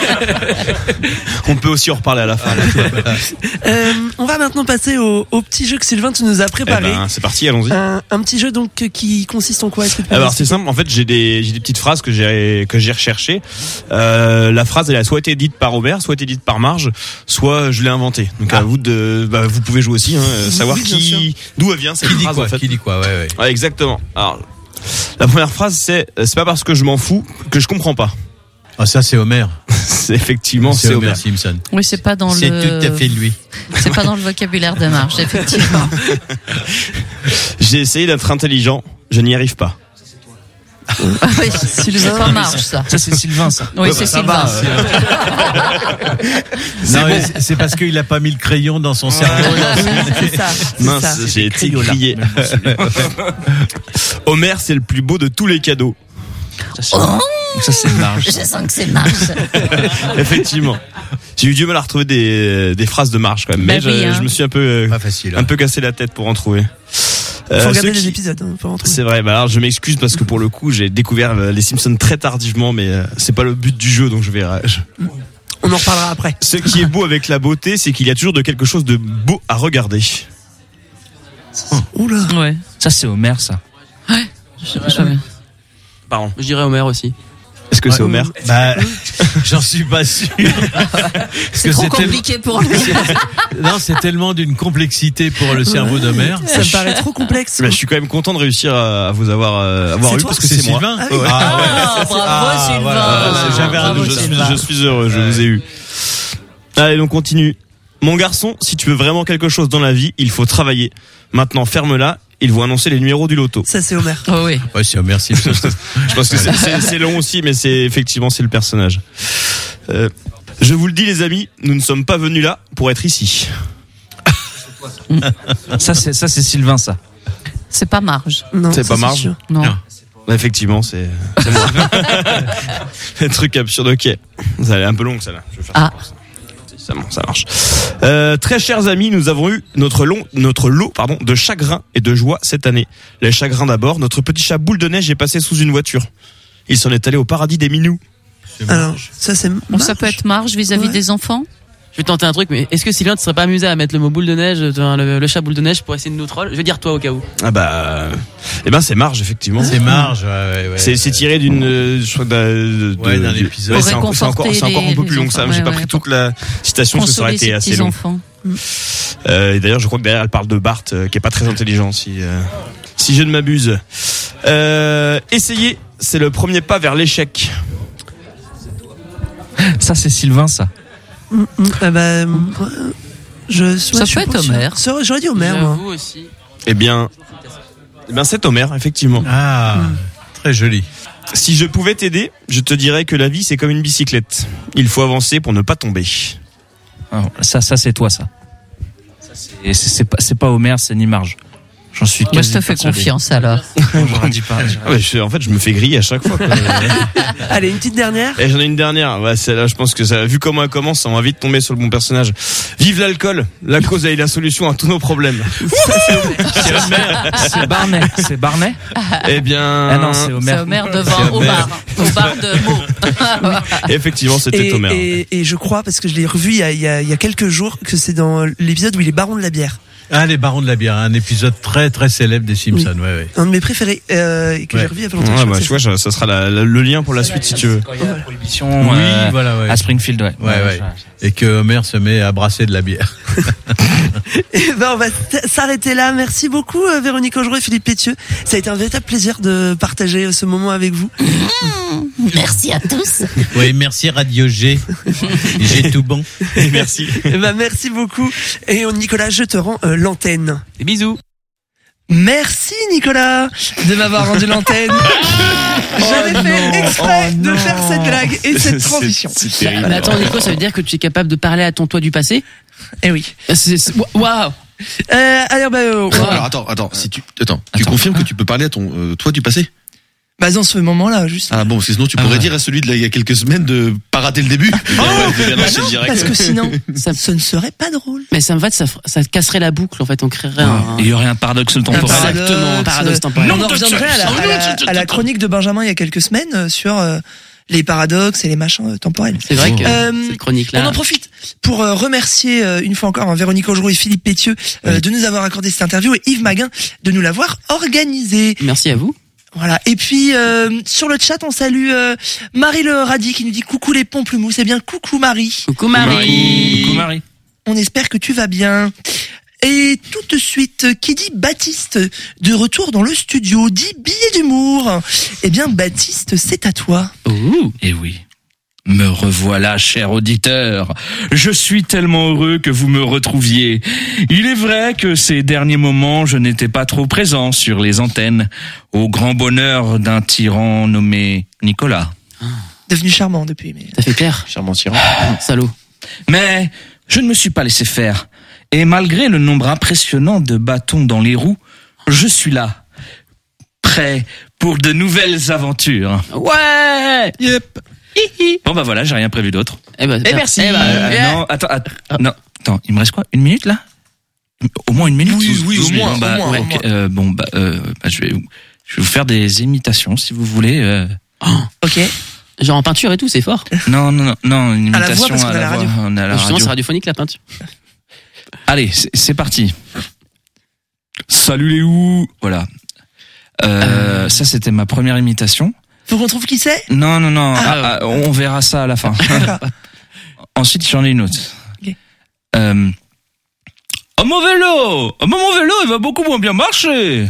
S4: On peut aussi en reparler à la fin.
S1: Euh, on va maintenant passer au, au petit jeu que Sylvain tu nous as
S4: Eh
S1: préparé.
S4: ben, c'est parti, allons-y.
S1: un, un petit jeu donc euh, qui consiste en quoi? Est-ce que tu peux
S4: Alors
S1: nous
S4: c'est simple, en fait j'ai des j'ai des petites phrases que j'ai que j'ai recherchées. Euh, la phrase elle a soit été dite par Robert, soit été dite par Marge, soit je l'ai inventée. Donc à vous de bah, vous pouvez jouer aussi, hein, savoir
S1: Oui, bien
S4: qui d'où elle vient cette
S11: Qui dit
S4: phrase
S11: quoi
S4: en fait.
S11: Qui dit quoi Ouais, ouais.
S4: Ouais, exactement. Alors la première phrase c'est c'est pas parce que je m'en fous que je comprends pas.
S11: Ah, ça c'est Homer.
S4: C'est effectivement c'est
S11: Homer
S4: Homer.
S11: Simpson.
S10: Oui, c'est pas dans
S11: C'est
S10: le.
S11: tout à fait lui.
S10: C'est pas dans le vocabulaire de Marge, effectivement.
S4: J'ai essayé d'être intelligent, je n'y arrive pas.
S10: Ah oui, c'est pas Marge, ça.
S3: Ça, c'est Sylvain, ça.
S10: Oui, c'est
S3: ça
S10: Sylvain.
S3: va,
S11: Non, mais c'est- c'est parce qu'il a pas mis le crayon dans son cerveau.
S10: C'est ça. c'est
S4: Mince,
S10: ça.
S4: j'ai été
S3: Crayola.
S4: grillé. Homer c'est le plus beau de tous les cadeaux.
S10: Oh,
S3: Ça, c'est marge.
S10: Je sens que c'est marge.
S4: Effectivement. J'ai eu du mal à retrouver des, des phrases de marche quand même. Mais
S10: Bah oui,
S4: je,
S10: hein.
S4: je me suis un peu,
S11: Pas facile. hein.
S4: un peu cassé la tête pour en trouver.
S1: Faut
S4: Euh,
S1: regarder
S4: ceux
S1: les
S4: qui-
S1: épisodes, hein, pour en trouver.
S4: C'est vrai, bah alors je m'excuse parce que pour le coup j'ai découvert euh, les Simpsons très tardivement, mais euh, c'est pas le but du jeu, donc je vais. euh, je-
S1: On en reparlera après.
S4: Ce qui est beau avec la beauté, c'est qu'il y a toujours de quelque chose de beau à regarder.
S1: Oula.
S10: Ouais.
S3: Ça, c'est Homer, ça.
S10: Je, je-
S4: Pardon.
S2: Je dirais Homer aussi.
S4: Est-ce que c'est Homer?
S11: Bah, j'en suis pas sûr. Parce
S10: C'est
S11: que
S10: trop
S11: tel-
S10: compliqué pour lui.
S11: Non, c'est tellement d'une complexité pour le cerveau d'Homer.
S1: Ça me paraît trop complexe.
S4: Bah, je suis quand même content de réussir à, à vous avoir, euh, avoir
S1: C'est
S4: eu
S1: toi
S4: parce que c'est moi.
S11: Sylvain.
S1: Ah oui.
S4: Ouais.
S11: Ah, ouais.
S10: Ah, bravo
S11: Ah,
S10: Sylvain.
S11: voilà, c'est- j'avais un
S10: Bravo,
S11: doute.
S4: je, suis,
S10: Sylvain.
S4: je suis heureux, je
S11: Ouais.
S4: vous ai eu. Allez, on continue. Mon garçon, si tu veux vraiment quelque chose dans la vie, il faut travailler. Maintenant, ferme-la. Ils vont annoncer les numéros du loto.
S1: Ça, c'est Homer.
S10: Oh oui.
S11: Ouais, c'est Homer Simpson.
S4: Je pense que c'est- c'est c'est long aussi, mais c'est effectivement c'est le personnage. Euh, je vous le dis, les amis, nous ne sommes pas venus là pour être ici.
S3: Ça, c'est, ça, c'est Sylvain, ça.
S10: C'est pas marge.
S1: Non,
S4: C'est
S1: ça,
S4: pas marge.
S1: sûr.
S10: Non.
S11: Non.
S4: Effectivement, c'est c'est moi. Un truc absurde. Ok, ça est un peu long, celle-là. Je vais faire
S10: Ah.
S4: ça, bon, ça marche. Euh, très chers amis, nous avons eu notre long, notre lot, pardon, de chagrin et de joie cette année. Les chagrins d'abord. Notre petit chat boule de neige est passé sous une voiture. Il s'en est allé au paradis des minous.
S1: Alors, ça, c'est.
S10: Bon, ça
S1: marge.
S10: peut être marge vis-à-vis
S1: Ouais.
S10: des enfants.
S2: Je vais tenter un truc, mais est-ce que Sylvain ne serait pas amusé à mettre le mot boule de neige, enfin, le, le chat boule de neige pour essayer de nous troll? Je vais dire toi au cas où.
S4: Ah bah, euh, eh ben c'est Marge effectivement.
S11: C'est Marge. Ouais, ouais, ouais.
S4: C'est c'est tiré d'une, euh, je crois d'un de-
S11: Ouais, d'un
S4: de-
S11: épisode.
S4: ouais,
S10: Pour
S4: c'est encore, c'est encore,
S10: réconforter
S4: c'est encore un
S10: les-
S4: peu plus
S10: les
S4: long que ça.
S10: enfants,
S4: J'ai pas
S10: ouais,
S4: pris
S10: ouais,
S4: toute la citation parce que ça aurait
S10: Consoler
S4: été
S10: ses
S4: assez long.
S10: petits-enfants.
S4: Euh, et d'ailleurs, je crois que derrière, elle parle de Bart, euh, qui est pas très intelligent, si euh, si je ne m'abuse. Euh, essayez, c'est le premier pas vers l'échec.
S3: Ça, c'est Sylvain, ça.
S1: Mm, mm, ah bah, euh, je, ouais,
S10: Ça
S1: je suis
S10: peut être
S1: pas sûr.
S10: Homer.
S1: Ça, J'aurais dit Homer, moi.
S2: J'avoue aussi.
S4: Eh bien, eh bien, c'est Homer, effectivement.
S11: Ah, très joli.
S4: Si je pouvais t'aider, je te dirais que la vie c'est comme une bicyclette. Il faut avancer pour ne pas tomber.
S3: Ah, ça, ça, c'est toi, ça. Ça, c'est, c'est, c'est pas, c'est pas Homer, c'est ni Marge. J'en suis
S10: Moi, je
S3: quasi
S10: te fais
S3: persuadé.
S10: confiance alors.
S3: J'aurais dit pas.
S4: Ah ouais, je- en fait, je me fais griller à chaque fois. quoi.
S1: Allez, une petite dernière.
S4: Et j'en ai une dernière. Ouais, celle-là, je pense que ça, vu comment elle commence, ça va vite tomber sur le bon personnage. Vive l'alcool, la cause est la solution à tous nos problèmes.
S3: C'est Homer. C'est Barney. C'est Barney.
S4: Eh bien,
S3: Ah non, c'est Homer.
S10: C'est Homer devant
S4: C'est
S10: au
S4: Homer.
S10: bar. Au bar de mots.
S4: effectivement, c'était
S1: Et,
S4: Homer.
S1: et, et je crois, parce que je l'ai revu il y, a, il, y a, il y a quelques jours, que c'est dans l'épisode où il est baron de la bière.
S11: Ah, les Barons de la bière, un épisode très très célèbre des Simpsons. Ouais, ouais.
S1: Un de mes préférés, euh, et que
S11: Ouais.
S1: j'ai revu il y a pas longtemps.
S4: Ouais,
S1: je
S4: bah,
S1: crois
S4: tu
S1: que
S4: vois, ça ça sera la- la- le lien pour la suite si tu veux.
S3: Quand il y a la prohibition,
S11: Oui,
S3: euh,
S11: voilà, ouais.
S3: à Springfield, ouais.
S11: Ouais, ouais. Et que Homer se met à brasser de la bière.
S1: Et ben, on va t- s'arrêter là. Merci beaucoup, euh, Véronique Augereau et Philippe Pétieux. Ça a été un véritable plaisir de partager euh, ce moment avec vous.
S10: Merci à tous.
S11: Oui, merci Radio G. J'ai tout bon.
S4: Merci.
S1: Et ben, merci beaucoup. Et euh, Nicolas, je te rends euh, l'antenne.
S2: Des bisous.
S1: Merci Nicolas de m'avoir rendu l'antenne. J'avais fait exprès
S3: Oh
S1: de
S3: non.
S1: faire cette blague et cette
S4: C'est-
S1: transition.
S4: C'est terrible.
S2: Mais attends, Nico, ça veut dire que tu es capable de parler à ton toi du passé?
S1: Eh oui.
S2: C'est- c'est- Waouh!
S1: Euh, alors bah, euh, ouais.
S9: Alors attends, attends, si tu, attends, tu confirmes que tu peux parler à ton, euh, toi du passé?
S1: Bah dans ce moment-là, juste.
S9: Ah bon, parce que sinon tu
S3: Ah
S9: pourrais
S3: ouais.
S9: dire à celui de là, il y a quelques semaines de pas rater le début.
S1: Oh, bah non, parce que sinon,
S2: Ça-
S1: ce ne serait pas drôle.
S2: Mais ça me va, ça, f- ça casserait la boucle, en fait, on créerait un.
S3: Et il y aurait un paradoxe temporel.
S1: paradoxe,
S2: Exactement, un paradoxe temporel.
S1: On en reviendrait à la, à, la, à la chronique de Benjamin il y a quelques semaines euh, sur euh, les paradoxes et les machins euh, temporels.
S2: C'est vrai que
S1: Euh,
S2: cette chronique-là.
S1: On en profite pour euh, remercier euh, une fois encore hein, Véronique Augereau et Philippe Pétieux euh,
S9: Oui.
S1: de nous avoir accordé cette interview et Yves Maguin de nous l'avoir organisée.
S2: Merci à vous.
S1: Voilà. Et puis euh, sur le chat, on salue euh, Marie Le Radis qui nous dit coucou les pamplemousses. Eh bien coucou Marie.
S2: Coucou Marie.
S3: Coucou Marie.
S1: On espère que tu vas bien. Et tout de suite, qui dit Baptiste de retour dans le studio, dit billet d'humour. Eh bien Baptiste, c'est à toi.
S2: Ouh.
S3: Eh oui. Me revoilà, cher auditeur. Je suis tellement heureux que vous me retrouviez. Il est vrai que ces derniers moments, je n'étais pas trop présent sur les antennes, au grand bonheur d'un tyran nommé Nicolas.
S1: Devenu charmant depuis. Mais...
S2: Ça fait clair.
S4: Charmant tyran.
S2: Salaud.
S3: Mais je ne me suis pas laissé faire. Et malgré le nombre impressionnant de bâtons dans les roues, je suis là. Prêt pour de nouvelles aventures.
S2: Ouais.
S3: Yep. Bon bah voilà, j'ai rien prévu d'autre.
S2: Eh ben,
S3: Et merci.
S2: Eh ben,
S3: Euh,
S2: eh.
S3: non, attends, attends, non, attends, il me reste quoi? Une minute là? Au moins une minute.
S1: Oui, oui, au
S3: Bon,
S1: moins,
S3: bah,
S1: au moins,
S3: ok,
S1: au moins.
S3: euh, bon bah, euh, bah, je vais, je vais vous faire des imitations si vous voulez. Euh...
S1: Ok.
S2: Genre en peinture et tout, c'est fort.
S3: Non, non, non, non, une
S1: À la voix,
S3: imitation
S1: parce qu'on a la radio.
S3: On est à la
S2: Justement,
S3: radio.
S2: c'est radiophonique la peinture.
S3: Allez, c'est c'est parti. Salut les ou. Voilà. Euh, Ça, c'était ma première imitation.
S1: Faut qu'on trouve qui c'est.
S3: Non, non, non.
S1: Ah.
S3: ah, ah, on verra ça à la fin. Ensuite, j'en ai une autre.
S1: Ok.
S3: Euh, oh, mon vélo! Oh, mon vélo, il va beaucoup moins bien marcher!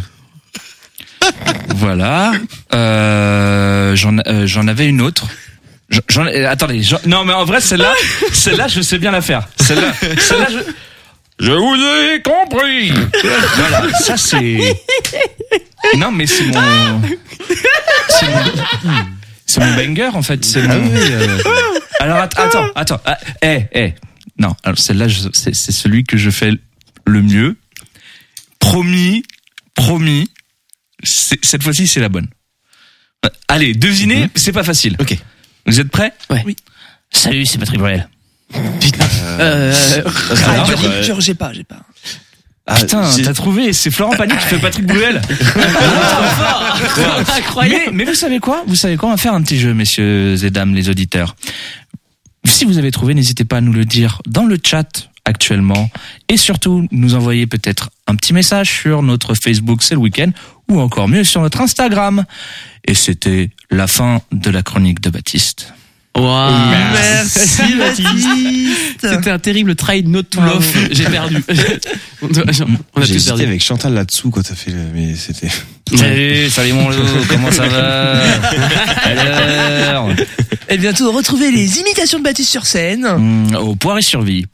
S3: Voilà. Euh, j'en, euh, j'en avais une autre. J'en, j'en- euh, attendez. j'en- non, mais en vrai, celle-là, celle-là, je sais bien la faire. Celle-là, celle-là, je, je vous ai compris. Voilà. Ça, c'est, non, mais c'est mon, c'est mon, c'est mon banger, en fait. C'est mon, alors, att- attends, attends. Ah, eh, eh. Non, alors celle-là, je- c'est, c'est celui que je fais le mieux. Promis, promis. C'est- cette fois-ci, c'est la bonne. Euh, Allez, devinez, c'est pas facile.
S9: Ok.
S3: Vous êtes prêts?
S2: Ouais.
S1: Oui.
S3: Salut, c'est Patrick Bruel.
S2: Euh,
S1: Ah,
S3: Alors,
S1: dur,
S4: euh,
S1: dur, j'ai pas, j'ai pas.
S4: Ah,
S3: Putain,
S4: j'ai-
S3: t'as trouvé, c'est Florent Pagny qui fait Patrick Bruel.
S2: Incroyable.
S3: Mais, mais vous savez quoi? Vous savez quoi? On va faire un petit jeu, messieurs et dames, les auditeurs. Si vous avez trouvé, n'hésitez pas à nous le dire dans le chat actuellement. Et surtout, nous envoyer peut-être un petit message sur notre Facebook, c'est le week-end, ou encore mieux sur notre Instagram. Et c'était la fin de la chronique de Baptiste.
S2: Wow.
S1: Merci, Baptiste.
S2: C'était un terrible trade note to
S1: Bravo.
S2: love. J'ai perdu. on doit- on a
S4: J'ai
S2: tous
S4: hésité
S2: perdu.
S4: avec Chantal là-dessous quand t'as fait le, mais c'était.
S3: Salut, salut mon loup, comment ça va? Alors,
S1: Et bientôt, retrouvez les imitations de Baptiste sur scène.
S3: hum, au poire et survie.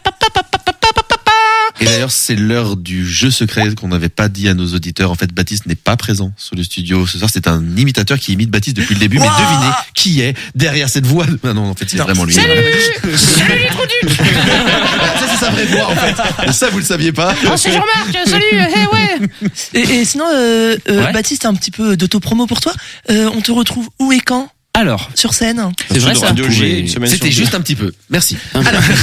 S9: Et d'ailleurs, c'est l'heure du jeu secret qu'on n'avait pas dit à nos auditeurs. En fait, Baptiste n'est pas présent sur le studio ce soir. C'est un imitateur qui imite Baptiste depuis le début. Mais
S1: Wow.
S9: devinez qui est derrière cette voix. Ah non, en fait, c'est
S1: Non.
S9: vraiment lui.
S1: Salut.
S9: Salut les trous du cul. Ça, c'est sa vraie voix, en fait. Et ça, vous le saviez pas.
S2: Oh, c'est Jean-Marc. Salut. Hey, ouais.
S1: Et, et sinon, euh, euh,
S3: Ouais.
S1: Baptiste, un petit peu d'autopromo pour toi. Euh, on te retrouve où et quand
S3: Alors,
S1: sur scène?
S2: C'est vrai, ça.
S4: Radio G,
S3: Pouvez-
S4: une semaine
S9: C'était
S4: sur deux.
S9: juste un petit peu. Merci.
S1: Bah,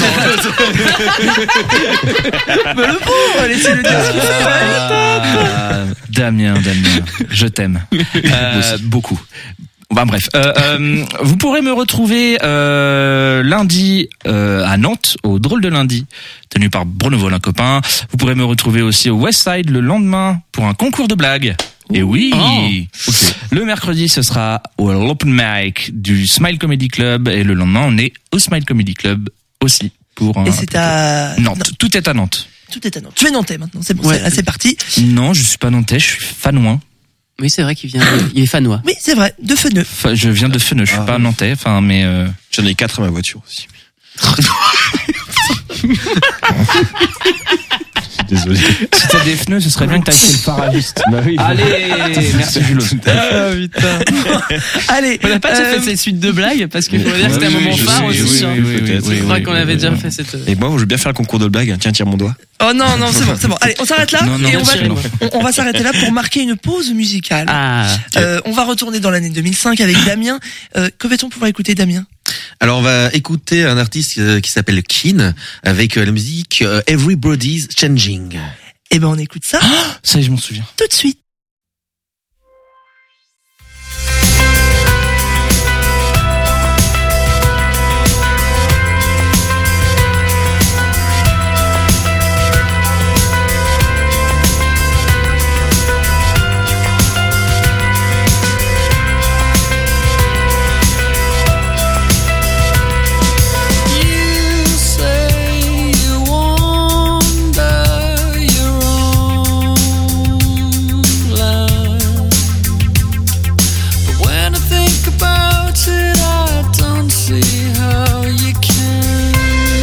S1: le pauvre, laissez-le dire.
S3: Ah, Damien, Damien, je t'aime. Euh, beaucoup. Enfin bref, euh, euh, vous pourrez me retrouver euh, lundi euh, à Nantes, au Drôle de Lundi, tenu par Bruno Volin copain. Vous pourrez me retrouver aussi au Westside le lendemain pour un concours de blagues. Et oui,
S2: Oh.
S3: le mercredi ce sera au Open Mic du Smile Comedy Club et le lendemain on est au Smile Comedy Club aussi pour un.
S1: Et c'est à
S3: Nantes. Tout est à Nantes.
S1: Tout est à Nantes. Tu es nantais maintenant, c'est bon,
S2: Ouais.
S1: c'est, là, c'est parti.
S3: Non, je suis pas nantais, je suis fanois.
S2: Oui, c'est vrai qu'il vient. Il est fanois.
S1: Oui, c'est vrai, de Feneux.
S3: Enfin, je viens de Feneux, je suis
S4: Ah.
S3: pas nantais, enfin, mais euh...
S4: J'en ai quatre à ma voiture aussi. Désolé.
S3: si t'as des pneus, ce serait bien que t'ailles chez le paragiste.
S4: Bah oui.
S3: Allez, merci Jules.
S2: Ah putain.
S1: Allez,
S2: On n'a pas déjà
S1: euh,
S2: fait cette suite de blagues parce qu'il faut dire que c'était un
S4: Oui,
S2: moment
S4: je
S2: phare
S4: sais,
S2: aussi.
S4: oui,
S2: hein.
S4: oui, oui, peut-être.
S2: Je crois
S4: oui,
S2: qu'on
S4: oui,
S2: avait
S4: oui,
S2: déjà
S4: oui.
S2: fait cette.
S4: Et moi, je veux bien faire le concours de blagues. Tiens, tire mon doigt.
S1: Oh non, non, c'est bon, c'est bon. Allez, on s'arrête là
S3: Non, non,
S1: et on va,
S3: merci, non.
S1: on, on va s'arrêter là pour marquer une pause musicale.
S2: Ah.
S1: Euh, on va retourner dans l'année deux mille cinq avec Damien. Euh, que va-t-on pouvoir écouter, Damien?
S9: Alors, on va écouter un artiste euh, qui s'appelle Keane avec euh, la musique euh, Everybody's Changing.
S1: Eh ben, on écoute ça
S3: Ça y est, je m'en souviens.
S1: tout de suite.
S6: You say you wander your own line, but when I think about it, I don't see how you can.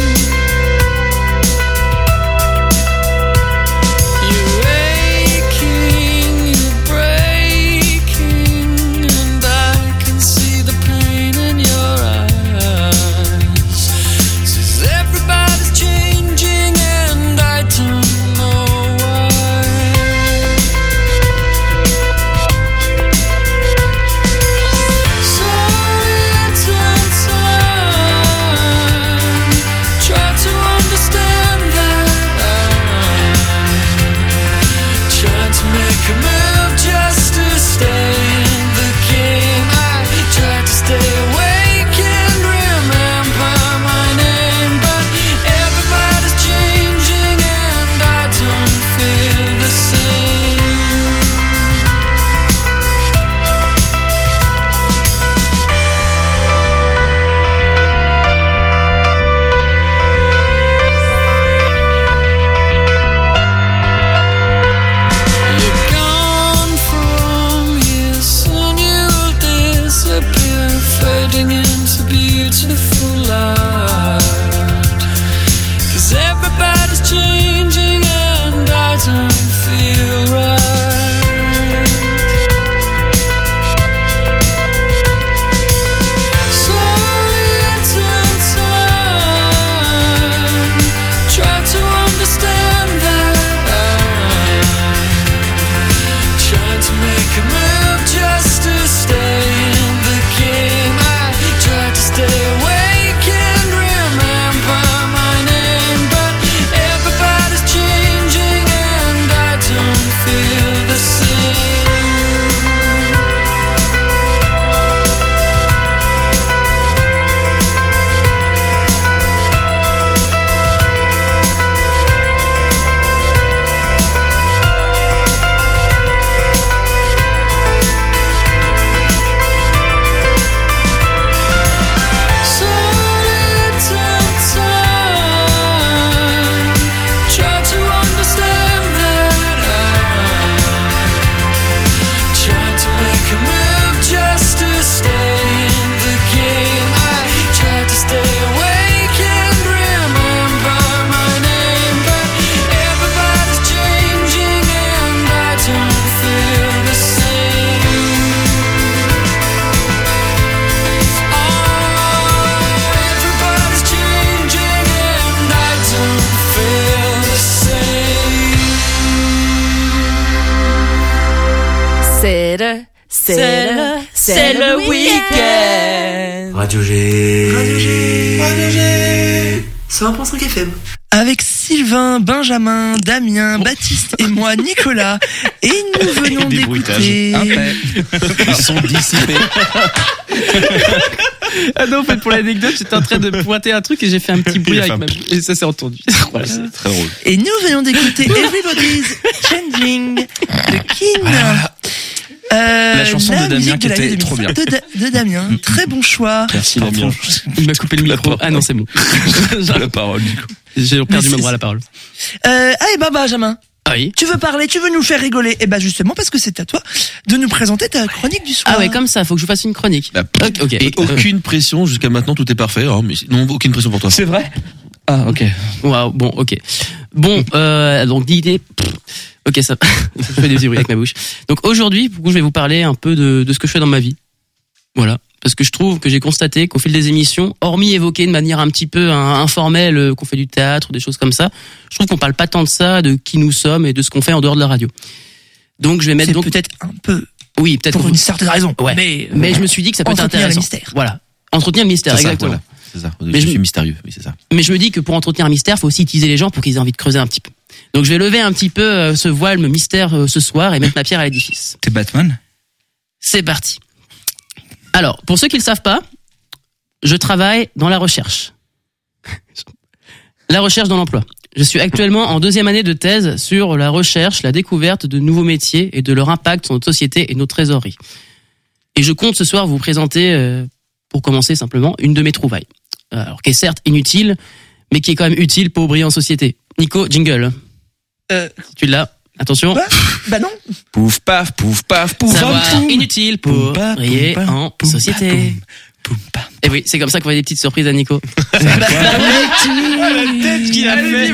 S6: You're aching, you're breaking, and I can see the pain in your eyes. Says everybody's changing, and I don't know why.
S2: C'est le, c'est le week-end.
S5: Radio G.
S1: Radio G.
S5: Radio G.
S1: cent un virgule cinq F M. Avec Sylvain, Benjamin, Damien, Baptiste et moi, Nicolas. Et nous venons
S4: Des
S1: d'écouter...
S9: Ils sont dissipés.
S2: Ah non, en fait, pour l'anecdote, j'étais en train de pointer un truc et j'ai fait un petit bruit
S4: Il a
S2: avec
S4: fait
S2: ma
S4: un
S2: bouche. Et ça s'est entendu. Voilà.
S4: C'est très drôle.
S1: Et nous venons d'écouter Everybody's Changing de King. Euh,
S3: La chanson de Damien
S1: musique
S3: qui
S1: de l'année
S3: était trop
S1: deux mille cinq
S3: bien.
S1: De, Da- de Damien. Très bon choix.
S4: Merci Damien.
S2: Il m'a coupé le micro. Ah non, c'est bon.
S3: La parole, du coup.
S2: J'ai perdu
S1: Mais
S2: mon
S1: c'est-
S2: droit à la parole.
S1: Euh, allez, bah, Benjamin.
S2: Ah oui.
S1: Tu veux parler, tu veux nous faire rigoler. Et bah, justement, parce que c'est à toi de nous présenter ta chronique du soir.
S2: Ah ouais, comme ça, faut que je vous fasse une chronique.
S9: Bah,
S2: Ok, ok.
S9: Et
S2: Euh,
S9: aucune pression jusqu'à maintenant, tout est parfait. hein, mais non, aucune pression pour toi.
S3: C'est vrai? Ah, ok.
S2: Waouh, bon, ok. Bon, euh, donc l'idée. pff, Ok, ça. Je fais des petits bruits avec ma bouche. Donc aujourd'hui, pour que je vais vous parler un peu de, de ce que je fais dans ma vie. Voilà. Parce que je trouve que j'ai constaté qu'au fil des émissions, hormis évoquer de manière un petit peu hein, informelle euh, qu'on fait du théâtre, des choses comme ça, je trouve qu'on parle pas tant de ça, de qui nous sommes et de ce qu'on fait en dehors de la radio. Donc je vais mettre
S1: C'est
S2: donc
S1: peut-être un peu
S2: oui, peut-être
S1: pour
S2: que
S1: une
S2: vous-
S1: certaine raison.
S2: ouais.
S1: Mais,
S2: Mais je me suis dit que ça peut être
S1: entretenir le
S2: intéressant.
S1: mystère.
S2: Voilà. Entretenir le mystère,
S9: C'est ça,
S2: exactement.
S9: voilà. C'est ça.
S2: Mais
S9: je
S2: je-
S9: suis mystérieux. Oui, c'est ça.
S2: Mais je me dis que pour entretenir un mystère, faut aussi utiliser les gens pour qu'ils aient envie de creuser un petit peu. Donc je vais lever un petit peu euh, ce voile mystère euh, ce soir et mettre ma pierre à l'édifice.
S3: T'es Batman?
S2: C'est parti. Alors, pour ceux qui ne le savent pas, je travaille dans la recherche. La recherche dans l'emploi. Je suis actuellement en deuxième année de thèse sur la recherche, la découverte de nouveaux métiers et de leur impact sur notre société et nos trésoreries. Et je compte ce soir vous présenter, euh, pour commencer simplement, une de mes trouvailles. Alors, qui est certes inutile, mais qui est quand même utile pour briller en société. Nico, jingle.
S1: Euh,
S2: Tu l'as. Attention.
S1: quoi? Bah non.
S4: Pouf paf, pouf paf, pouf.
S2: Savoir
S1: poum.
S2: inutile pour
S3: Poum, pa,
S2: briller
S3: poum, pa,
S2: en
S3: poum, pa,
S2: société.
S3: poum, poum, pa.
S2: Et oui, c'est comme ça qu'on fait des petites surprises à Nico.
S4: La tête qu'il a fait.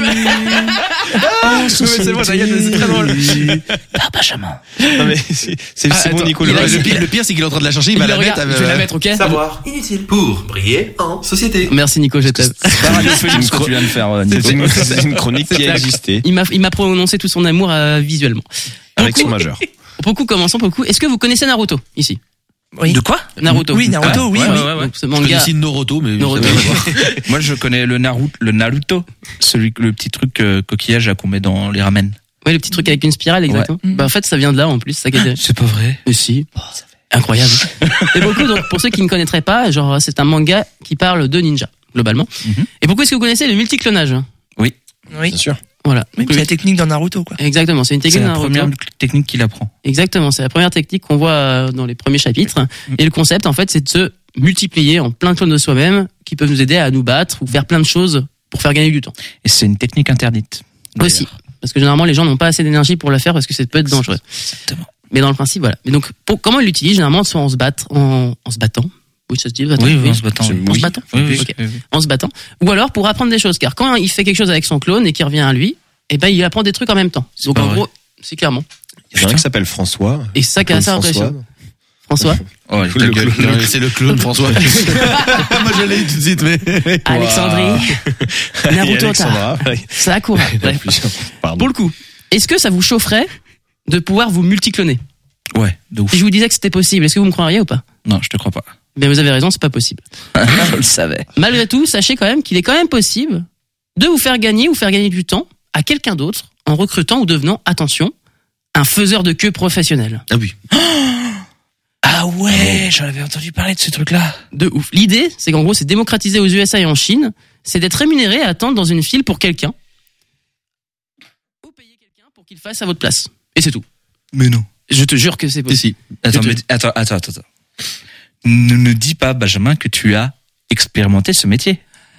S1: Oh,
S2: c'est bon, t'inquiète, c'est très drôle.
S1: Par Benjamin.
S4: Non mais c'est c'est
S2: Ah,
S4: c'est bon
S2: attends,
S4: Nico.
S2: il a-
S4: le-
S2: il
S9: Le pire, le pire, c'est qu'il est en train de la chercher. Il
S2: Il
S9: va
S2: le
S9: la mettre.
S2: regarde,
S9: euh,
S2: je vais la mettre, ok?
S5: Savoir inutile pour briller en société.
S2: Merci Nico, je t'aime.
S3: C'est pas radiophonique ce que tu viens de faire, euh, Nico.
S4: C'est une, c'est une chronique qui a existé
S2: Il m'a, il m'a prononcé tout son amour euh, visuellement.
S4: avec
S2: Pour
S4: son
S2: le coup-
S4: majeur.
S2: Pour coup, commençons pour le coup. Est-ce que vous connaissez Naruto, ici?
S1: Oui.
S3: De quoi?
S2: Naruto.
S1: Oui, Naruto, oui,
S2: Ouais,
S1: oui.
S2: ouais, ouais, ouais. Ce
S9: Je connais
S2: manga.
S9: aussi Naruto, mais
S2: Naruto.
S9: ça va voir.
S3: Moi, je connais le Naruto, le Naruto, celui, le petit truc euh, coquillage là, qu'on met dans les ramen.
S2: Ouais, le petit truc avec une spirale, exactement.
S1: Ouais.
S2: Bah, en fait, ça vient de là, en plus, ça qui est-
S3: C'est pas vrai.
S2: Mais si. Incroyable. Et beaucoup, donc, pour ceux qui ne connaîtraient pas, genre, c'est un manga qui parle de ninja, globalement.
S3: Mhm.
S2: Et pourquoi est-ce que vous connaissez le multiclonage?
S1: Oui.
S4: Bien sûr.
S2: Voilà.
S1: Oui,
S2: Donc,
S1: c'est
S2: le-
S1: la technique dans Naruto, quoi.
S2: Exactement, c'est une
S3: C'est
S2: technique
S3: la
S2: d'un
S3: première
S2: Naruto.
S3: technique qu'il apprend.
S2: Exactement, c'est la première technique qu'on voit euh, dans les premiers chapitres. Et le concept, en fait, c'est de se multiplier en plein de clones de soi-même qui peuvent nous aider à nous battre ou faire plein de choses pour faire gagner du temps.
S3: Et c'est une technique interdite. d'ailleurs.
S2: Aussi. Parce que généralement, les gens n'ont pas assez d'énergie pour la faire parce que ça peut être dangereux.
S3: Exactement.
S2: Mais dans le principe, voilà. Mais donc, pour, comment ils l'utilisent? Généralement, soit en se battre, en, en se battant. Oui, ça se dit, battre.
S3: Oui, oui, en se battant.
S2: En
S3: oui.
S2: se battant.
S3: Oui, oui,
S2: Ok.
S3: oui, oui.
S2: En se battant. Ou alors pour apprendre des choses. Car quand il fait quelque chose avec son clone et qu'il revient à lui, eh ben, il apprend des trucs en même temps. Donc,
S3: pas
S2: en
S3: vrai.
S2: gros, c'est clairement.
S4: Il y en a un qui s'appelle François.
S2: Et c'est ça qui est assez
S4: François.
S2: impressionnant. François.
S3: Oh,
S4: Le
S3: ta gueule.
S4: clone.
S9: C'est le clone, François. Moi, je l'ai dit tout de suite, mais.
S2: Alexandrie.
S4: Et
S2: Naruto
S4: Alexandra.
S2: Ota. Sakura. Bref.
S4: Pardon.
S2: Pour le coup, est-ce que ça vous chaufferait de pouvoir vous multicloner?
S3: Ouais, de ouf.
S2: Si je vous disais que c'était possible, est-ce que vous me croiriez ou pas?
S3: Non, je te crois pas.
S2: Mais vous avez raison, c'est pas possible.
S3: Je le savais.
S2: Malgré tout, sachez quand même qu'il est quand même possible de vous faire gagner ou faire gagner du temps à quelqu'un d'autre en recrutant ou devenant, attention, un faiseur de queue professionnel.
S9: Ah oui.
S3: Ah ouais, j'en avais entendu parler de ce truc-là.
S2: De ouf. L'idée, c'est qu'en gros, c'est démocratisé aux U S A et en Chine, c'est d'être rémunéré à attendre dans une file pour quelqu'un ou payer quelqu'un pour qu'il fasse à votre place. Et c'est tout.
S3: Mais non.
S2: Je te jure que c'est
S9: Si,
S2: possible.
S9: si.
S3: Attends,
S2: Je te-
S3: mais, attends, attends, attends. attends. Ne, ne dis pas, Benjamin, que tu as expérimenté ce métier.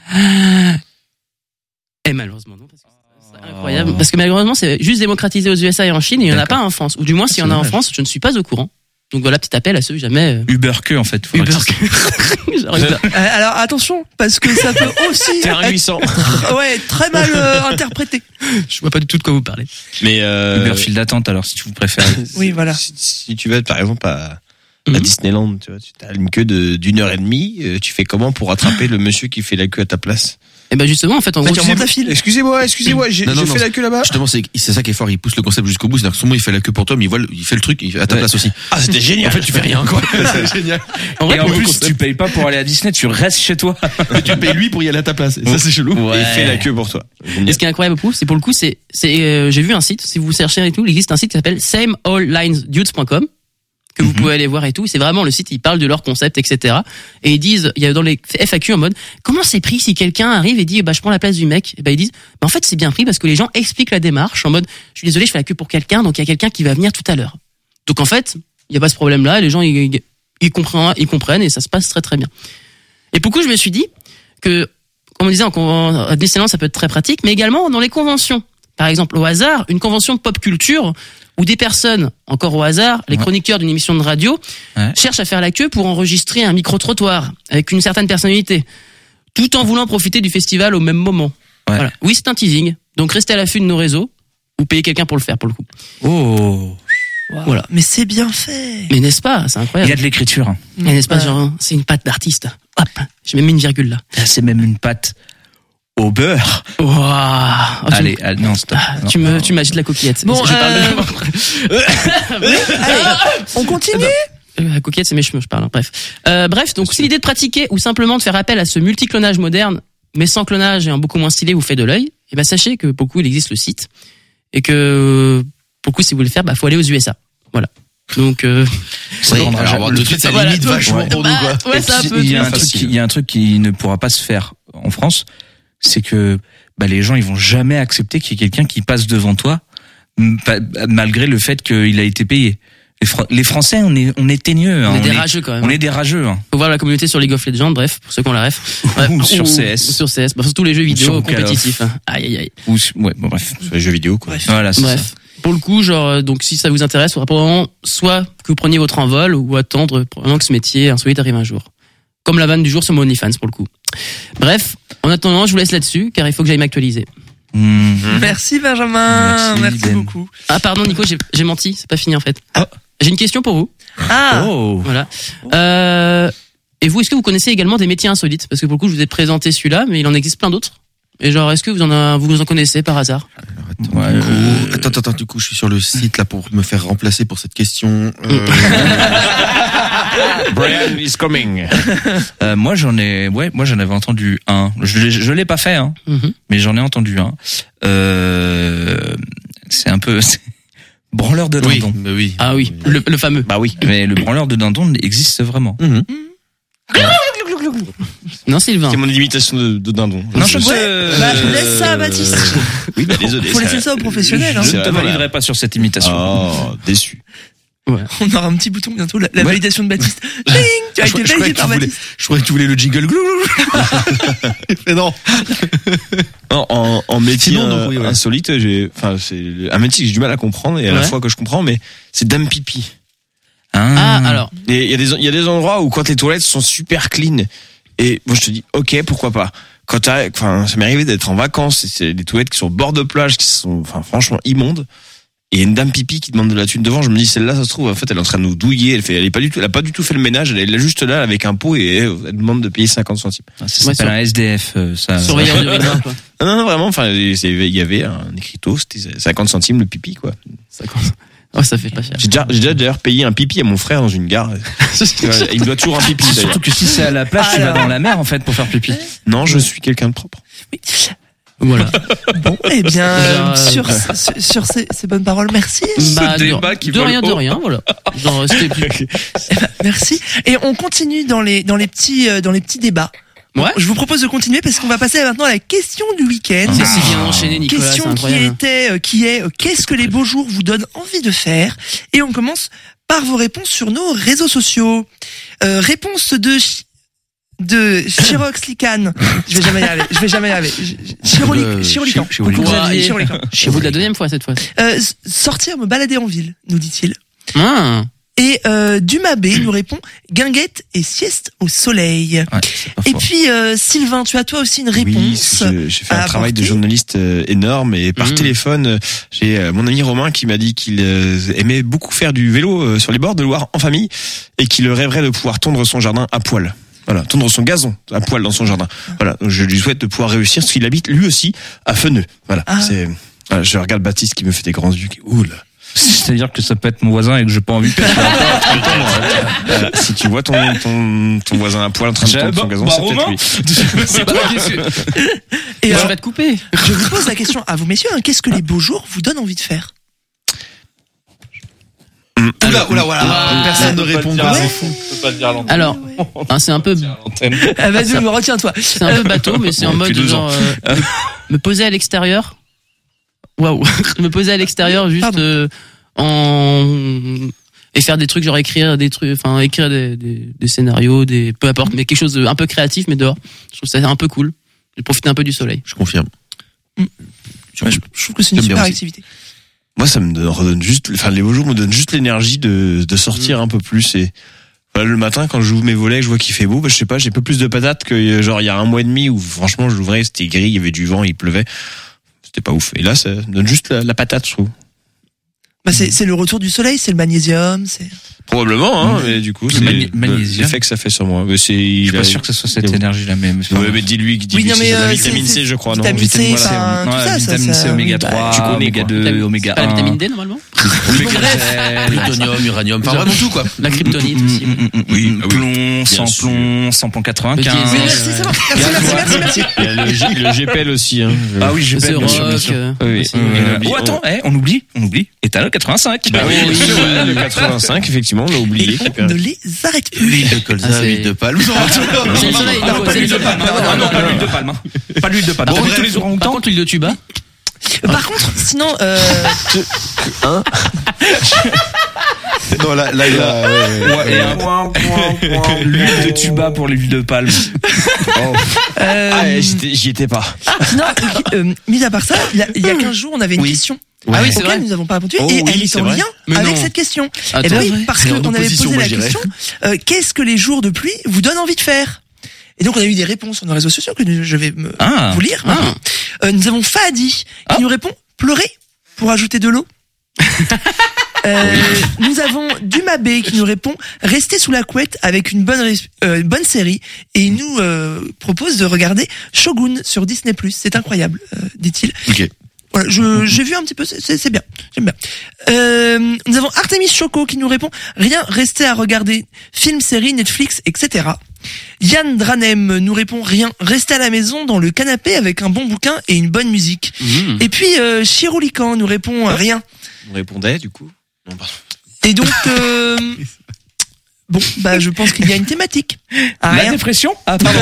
S2: Et malheureusement non, parce que c'est incroyable. Parce que malheureusement, c'est juste démocratisé aux U S A et en Chine, et il n'y en a
S3: D'accord.
S2: pas en France. Ou du moins, s'il y en a
S3: C'est
S2: en
S3: dommage.
S2: France, je ne suis pas au courant. Donc voilà, petit appel à ceux jamais. euh,
S3: Uber que, en fait. faudrait
S2: Uber.
S3: que-
S2: Genre Uber.
S1: Euh, alors attention, parce que ça peut aussi
S4: T'es un
S1: être
S4: huit cents.
S1: ouais, très mal euh, interprété.
S2: Je vois pas du tout de quoi vous parlez.
S4: Mais euh,
S3: Uber file d'attente, alors, si tu vous préfères.
S1: Oui, voilà.
S4: Si, si tu vas par exemple à, à
S2: Mhm.
S4: Disneyland, tu vois, tu as une queue de d'une heure et demie. euh, Tu fais comment pour rattraper le monsieur qui fait la queue à ta place?
S2: Et ben justement, en fait, en
S1: Bah,
S2: gros,
S1: tu remontes ta file.
S4: Excusez-moi, excusez-moi, j'ai
S9: Non, non,
S4: j'ai
S9: non,
S4: fait la queue là-bas.
S9: Justement, c'est c'est ça qui est fort. Il pousse le concept jusqu'au bout. C'est-à-dire que souvent, il fait la queue pour toi, mais il voit, le- il fait le truc, il fait à ta
S3: Ouais.
S9: place aussi.
S4: Ah, c'était génial.
S9: En fait, tu fais rien, quoi. C'est génial.
S2: en vrai,
S3: Et en
S2: pour le
S3: plus,
S2: coup,
S3: tu payes pas pour aller à Disney, tu restes chez toi.
S9: Mais tu payes lui pour y aller à ta place. Et ça, c'est chelou.
S4: Et il fait la queue pour toi.
S2: et ce qui est incroyable beaucoup, c'est pour le coup, c'est, c'est, euh, j'ai vu un site, si vous cherchez et tout, il existe un site qui s'appelle same all lines dudes point com que vous
S3: Mhm.
S2: pouvez aller voir et tout. C'est vraiment le site, ils parlent de leur concept, et cetera. Et ils disent, il y a dans les F A Q en mode, comment c'est pris si quelqu'un arrive et dit, bah, je prends la place du mec? Et bah, ils disent, bah, en fait, c'est bien pris parce que les gens expliquent la démarche en mode, je suis désolé, je fais la queue pour quelqu'un, donc il y a quelqu'un qui va venir tout à l'heure. Donc, en fait, il n'y a pas ce problème-là, les gens, ils, ils comprennent, ils comprennent et ça se passe très très bien. Et pour le coup, je me suis dit que, comme on disait, en conven- à Disneyland, ça peut être très pratique, mais également dans les conventions. Par exemple, au hasard, une convention de pop culture où des personnes, encore au hasard, les
S3: Ouais.
S2: chroniqueurs d'une émission de radio,
S3: Ouais.
S2: cherchent à faire la queue pour enregistrer un micro-trottoir avec une certaine personnalité, tout en voulant profiter du festival au même moment.
S3: Ouais.
S2: Voilà. Oui, c'est un teasing. Donc restez à l'affût de nos réseaux ou payez quelqu'un pour le faire, pour le coup.
S3: Oh.
S1: Wow.
S2: Voilà.
S1: Mais c'est bien fait.
S2: Mais n'est-ce pas? C'est
S3: Il y
S2: incroyable.
S3: a de l'écriture. hein.
S2: Et n'est-ce pas,
S1: Ouais.
S2: genre, c'est une patte d'artiste. Hop. J'ai même mis une virgule là.
S3: Là, c'est même une pâte au beurre.
S2: Wow. Oh, tu
S3: Allez, allez, non, stop.
S2: Ah,
S3: Non.
S2: tu me, tu m'agites la coquillette.
S1: Bon,
S2: Je parle
S1: euh,
S2: de...
S1: Allez, on continue.
S2: Euh, La coquillette, c'est mes cheveux, je parle. hein, Bref. Euh, bref, donc, si l'idée de pratiquer ou simplement de faire appel à ce multi-clonage moderne, mais sans clonage et en beaucoup moins stylé, vous fait de l'œil, et ben, sachez que pour le coup, il existe le site. Et que, pour le coup, si vous voulez le faire, bah, faut aller aux U S A. Voilà. Donc, euh,
S3: Ça
S9: Oui,
S3: rendra
S9: alors,
S3: jamais-
S9: tout de suite, ça
S2: Voilà,
S9: limite
S2: donc,
S9: vachement pour nous,
S2: bah,
S9: quoi.
S2: ouais,
S3: Et
S2: c'est un
S3: puis,
S2: peu
S3: il y a un
S2: dur.
S3: truc qui, il y a un truc qui ne pourra pas se faire en France, c'est que bah, les gens ils vont jamais accepter qu'il y ait quelqu'un qui passe devant toi m- pa- malgré le fait qu'il a été payé. Les, Fran- les Français, on est on est teigneux.
S2: On
S3: hein,
S2: est des rageux, quand même.
S3: On est des rageux. Hein.
S2: Faut voir la communauté sur League of Legends, bref, pour ceux qui ont la ref. Ouais,
S3: Ou sur C S.
S2: ou Sur C S. Bah, sur tous les jeux
S3: Ou
S2: vidéo
S3: sur Call of.
S2: compétitifs. hein. Aïe, aïe, aïe.
S3: Ou ouais, bon, bref.
S4: Sur les jeux vidéo, quoi.
S3: Voilà, c'est ça.
S2: Bref. Pour le coup, genre, euh, donc, si ça vous intéresse, il faudra probablement soit que vous preniez votre envol ou attendre probablement que ce métier insolite arrive un jour. Comme la vanne du jour sur mon OnlyFans, pour le coup. Bref. En attendant, je vous laisse là-dessus, car il faut que j'aille m'actualiser.
S3: Mmh.
S1: Merci Benjamin.
S3: Merci,
S1: Merci,
S3: Ben.
S1: beaucoup.
S2: Ah, pardon, Nico, j'ai, j'ai menti. C'est pas fini, en fait.
S3: Ah.
S2: J'ai une question pour vous.
S1: Ah.
S3: Oh.
S2: Voilà. Euh, et vous, est-ce que vous connaissez également des métiers insolites? Parce que pour le coup, je vous ai présenté celui-là, mais il en existe plein d'autres. Et genre, est-ce que vous en, a- vous en connaissez par hasard?
S3: Ouais,
S9: Du coup,
S3: euh,
S9: attends, attends, attends, du coup, je suis sur le site là pour me faire remplacer pour cette question. Euh,
S4: Brian is coming.
S3: Euh, moi j'en ai, ouais, moi j'en avais entendu un. Je, l'ai- je l'ai pas fait, hein,
S2: Mhm.
S3: mais j'en ai entendu un. Euh, c'est un peu c'est branleur de
S9: oui,
S3: dindon.
S9: mais oui.
S2: Ah oui, le, le fameux.
S3: Bah oui, mais le branleur de dindon existe vraiment.
S9: Mhm.
S2: Non, Sylvain.
S4: C'est mon imitation de, de dindon.
S3: Non, je
S4: je,
S3: sais.
S1: Ouais. Bah, laisse ça, Baptiste.
S4: oui, bah, désolé.
S1: Faut laisser ça aux professionnels. Hein.
S3: Je
S4: C'est
S3: ne te
S4: vraiment la-
S3: validerai pas sur cette imitation.
S4: Oh, déçu.
S1: On aura un petit bouton bientôt, la, la
S9: Ouais.
S1: validation de Baptiste. Ding, tu as
S9: Je
S1: été
S9: croyais- je croyais
S1: validé
S9: que
S1: par
S9: tu voulais-
S1: Baptiste.
S9: Je croyais que tu voulais le jingle. glou, glou, glou. Mais non.
S4: Non, en, en métier
S9: Sinon, donc,
S4: euh,
S9: oui, ouais.
S4: insolite, j'ai, enfin, c'est un métier que j'ai du mal à comprendre et à la
S2: Ouais.
S4: fois que je comprends, mais c'est dame pipi.
S2: Ah, alors.
S4: Et il y a des, il y a des endroits où quand les toilettes sont super clean, et moi je te dis, ok, pourquoi pas. Quand t'as, enfin, ça m'est arrivé d'être en vacances, et c'est des toilettes qui sont au bord de plage, qui sont, enfin, franchement immondes. Et il y a une dame pipi qui demande de la thune devant. Je me dis, celle-là, ça se trouve, en fait, elle est en train de nous douiller. Elle fait, elle est pas du tout, elle a pas du tout fait le ménage. Elle est là juste là avec un pot et elle demande de payer cinquante centimes.
S3: Ça
S2: Ouais,
S3: s'appelle
S2: sur-
S3: un S D F. euh, Ça.
S2: Surveilleur de urinoir, quoi.
S4: Non, non, non, vraiment. Enfin, c'est- il y avait un écriteau, c'était cinquante centimes le pipi, quoi.
S2: Ça compte. Oh, ça fait pas cher.
S4: J'ai déjà, j'ai déjà d'ailleurs payé un pipi à mon frère dans une gare. Il me doit toujours un pipi, d'ailleurs.
S3: Surtout que si c'est à la plage, tu vas
S1: Alors.
S3: dans la mer en fait pour faire pipi.
S4: Non, je suis quelqu'un de propre.
S2: Voilà.
S1: Bon, eh bien,
S2: Genre, euh,
S1: sur, sur, sur ces, ces bonnes paroles, merci.
S2: Bah, de,
S3: débat qui
S2: de
S3: vole
S2: rien, de
S3: haut.
S2: rien, voilà. Genre, c'était plus...
S1: Eh ben, merci. Et on continue dans les, dans les petits, euh, dans les petits débats.
S2: Ouais.
S1: Je vous propose de continuer parce qu'on va passer maintenant à la question du week-end.
S2: C'est si bien enchaîné, Nicolas, c'est
S1: Question qui
S2: incroyable.
S1: était, euh, qui est, euh, qu'est-ce que les beaux jours vous donnent envie de faire? Et on commence par vos réponses sur nos réseaux sociaux. Euh, réponse de Chi- de Chirox Lican. Je vais jamais y arriver. Je vais jamais y arriver. Chirolican.
S9: Euh,
S1: Chirolican.
S9: Chi- Chirolican.
S1: Coucou, Xavier.
S2: Ouais,
S1: Chirolican.
S2: Au bout de la deuxième fois, cette fois.
S1: Euh, s- sortir me balader en ville, nous dit-il.
S2: Ah.
S1: Et euh, Dumabé nous répond guinguette et sieste au soleil.
S3: Ouais, c'est pas
S1: Et
S3: faux.
S1: puis euh, Sylvain, tu as toi aussi une
S4: Oui,
S1: réponse.
S4: je- j'ai fait
S1: à
S4: un travail de
S1: apporter.
S4: journaliste euh, énorme et par
S2: Mmh.
S4: téléphone, euh, j'ai euh, mon ami Romain qui m'a dit qu'il euh, aimait beaucoup faire du vélo euh, sur les bords de Loire en famille et qu'il rêverait de pouvoir tondre son jardin à poil. Voilà, tondre son gazon à poil dans son jardin. Voilà, donc je lui souhaite de pouvoir réussir parce qu'il habite lui aussi à Feneux. Voilà,
S1: Ah.
S4: c'est. Voilà, je regarde Baptiste qui me fait des grands yeux. Qui... Ouh là.
S3: C'est-à-dire que ça peut être mon voisin et que j'ai pas envie de faire
S4: Voilà, si tu vois ton, ton, ton voisin à poil en train de
S3: J'ai-
S4: tondre son
S3: bah,
S4: gazon,
S3: bah,
S4: c'est peut-être
S3: Romain.
S4: lui.
S3: C'est toi qui suis.
S1: Et
S2: Je
S1: alors,
S2: vais te couper.
S1: je vous pose la question à vous, messieurs, hein, qu'est-ce que les beaux jours vous donnent envie de faire?
S9: Oula, oula, voilà. Personne ne répond.
S1: dire à
S3: Je
S1: Ouais.
S3: peux pas le dire à l'antenne.
S2: Alors, hein, c'est un peu,
S1: Ah, vas-y, me retiens-toi.
S2: c'est un peu bateau, mais c'est en
S4: Bon,
S2: mode
S4: depuis deux
S2: genre euh, me poser à l'extérieur. Waouh, me poser à l'extérieur juste
S1: Pardon.
S2: euh, en et faire des trucs genre écrire des trucs, enfin écrire des, des, des scénarios, des peu importe, mais quelque chose de un peu créatif, mais dehors. Je trouve ça un peu cool. De profiter un peu du soleil.
S9: Je confirme.
S1: Ouais, je, je trouve que c'est une
S9: J'aime bien
S1: super
S9: aussi.
S1: activité.
S4: Moi, ça me donne- redonne juste, enfin, les beaux jours me donnent juste l'énergie de, de sortir un peu plus et, voilà, le matin, quand j'ouvre mes volets, que je vois qu'il fait beau, bah, je sais pas, j'ai un peu plus de patates que, euh, genre, il y a un mois et demi où, franchement, je l'ouvrais, c'était gris, il y avait du vent, il pleuvait. C'était pas ouf. Et là, ça me donne juste la, la patate, je trouve.
S1: Bah, c'est, c'est le retour du soleil, c'est le magnésium, c'est.
S4: Probablement, hein, mais du coup,
S3: Le
S4: c'est
S3: magné-
S4: le-
S3: magnésium.
S4: l'effet que ça fait sur moi. Mais c'est,
S3: Je suis pas sûr que ce soit cette énergie-là, mais.
S4: Ouais, mais dis-lui, dis-lui
S1: Oui, non,
S4: que
S1: mais,
S4: c'est de la
S1: euh,
S4: vitamine
S1: c'est-
S4: C, je crois, non?
S1: vitamine C,
S4: Vitamine-
S1: enfin, tout
S3: Ouais,
S1: ça, ça,
S3: vitamine
S1: ça,
S3: C, oméga
S1: oui, bah,
S3: trois,
S4: tu connais,
S3: oméga
S4: quoi.
S3: deux, oméga
S2: Pas la
S3: un.
S2: vitamine D normalement.
S9: Plutonium, uranium, enfin vraiment tout quoi.
S2: La kryptonite aussi.
S4: Oui, ah oui.
S3: Plomb, sans
S4: sûr.
S3: plomb, sans plomb
S2: Le
S3: quatre-vingt-quinze.
S2: diesel.
S1: Oui, merci, c'est bon. Merci, merci, merci, merci.
S4: Il y a le, G- le G P L aussi, hein.
S3: Ah oui, j'ai
S2: Le
S3: bien sûr, bien
S2: rock,
S3: sûr.
S2: euh,
S3: Oui.
S2: aussi.
S3: Euh,
S4: Oui.
S3: Oh attends, eh, on oublie, on oublie. Éthanol quatre-vingt-cinq.
S4: Bah oui,
S2: oui.
S4: ouais, le quatre-vingt-cinq, effectivement, on l'a oublié.
S1: Et on ne les arrête plus.
S9: L'huile de colza,
S2: Ah, c'est-
S9: l'huile de palme.
S2: C'est le soleil.
S3: Non,
S2: Nico,
S3: pas
S2: c'est
S3: l'huile
S2: le
S3: de
S2: soleil.
S3: palme. Non, non, pas l'huile de palme. hein. Pas l'huile de palme.
S2: Bon,
S3: T'as vu
S2: bref,
S3: tous les
S2: Par
S3: orang-outans
S2: contre, l'huile de tuba.
S1: Par contre, sinon, euh,
S9: Non, là, là, il a.
S3: Ouais, et un- L'huile de tuba pour l'huile de palme.
S1: euh,
S4: Ah, ouais, j'étais- j'y étais pas.
S1: sinon, euh, mis à part ça, il y a, il y a quinze jours, on avait une
S9: Oui.
S1: question.
S2: Ah oui, c'est
S1: auquel
S2: vrai.
S1: nous n'avons pas répondu
S4: Oh
S1: et
S4: oui,
S1: elle est
S4: c'est
S1: en
S4: vrai.
S1: lien
S2: Mais
S1: avec
S2: non.
S1: cette question.
S2: Attends,
S1: Eh ben oui,
S2: ouais.
S1: parce
S9: C'est en
S1: qu'on avait
S9: opposition,
S1: posé
S9: moi,
S1: la
S9: je dirais.
S1: question euh, qu'est-ce que les jours de pluie vous donnent envie de faire? Et donc on a eu des réponses sur nos réseaux sociaux que je vais me,
S3: Ah.
S1: vous lire.
S2: Ah.
S1: maintenant. Euh, nous avons Fadi qui
S3: Ah.
S1: nous répond pleurer pour ajouter de l'eau. Euh, nous avons Dumabé qui nous répond rester sous la couette avec une bonne res- euh, une bonne série et il nous euh, propose de regarder Shogun sur Disney plus. C'est incroyable, euh, dit-il.
S9: Ok.
S1: Voilà, je j'ai vu un petit peu, c'est- c'est c'est bien, j'aime bien. Euh, nous avons Artemis Choco qui nous répond rien, rester à regarder film, série, Netflix, et cetera. Yann Dranem nous répond rien, rester à la maison dans le canapé avec un bon bouquin et une bonne musique.
S2: Mmh.
S1: Et puis euh, Chiroulican nous répond euh, rien.
S4: On répondait, du coup. Non, pardon.
S1: Et donc euh, bon, bah je pense qu'il y a une thématique. Ah,
S3: La
S1: rien.
S3: dépression? Ah, pardon.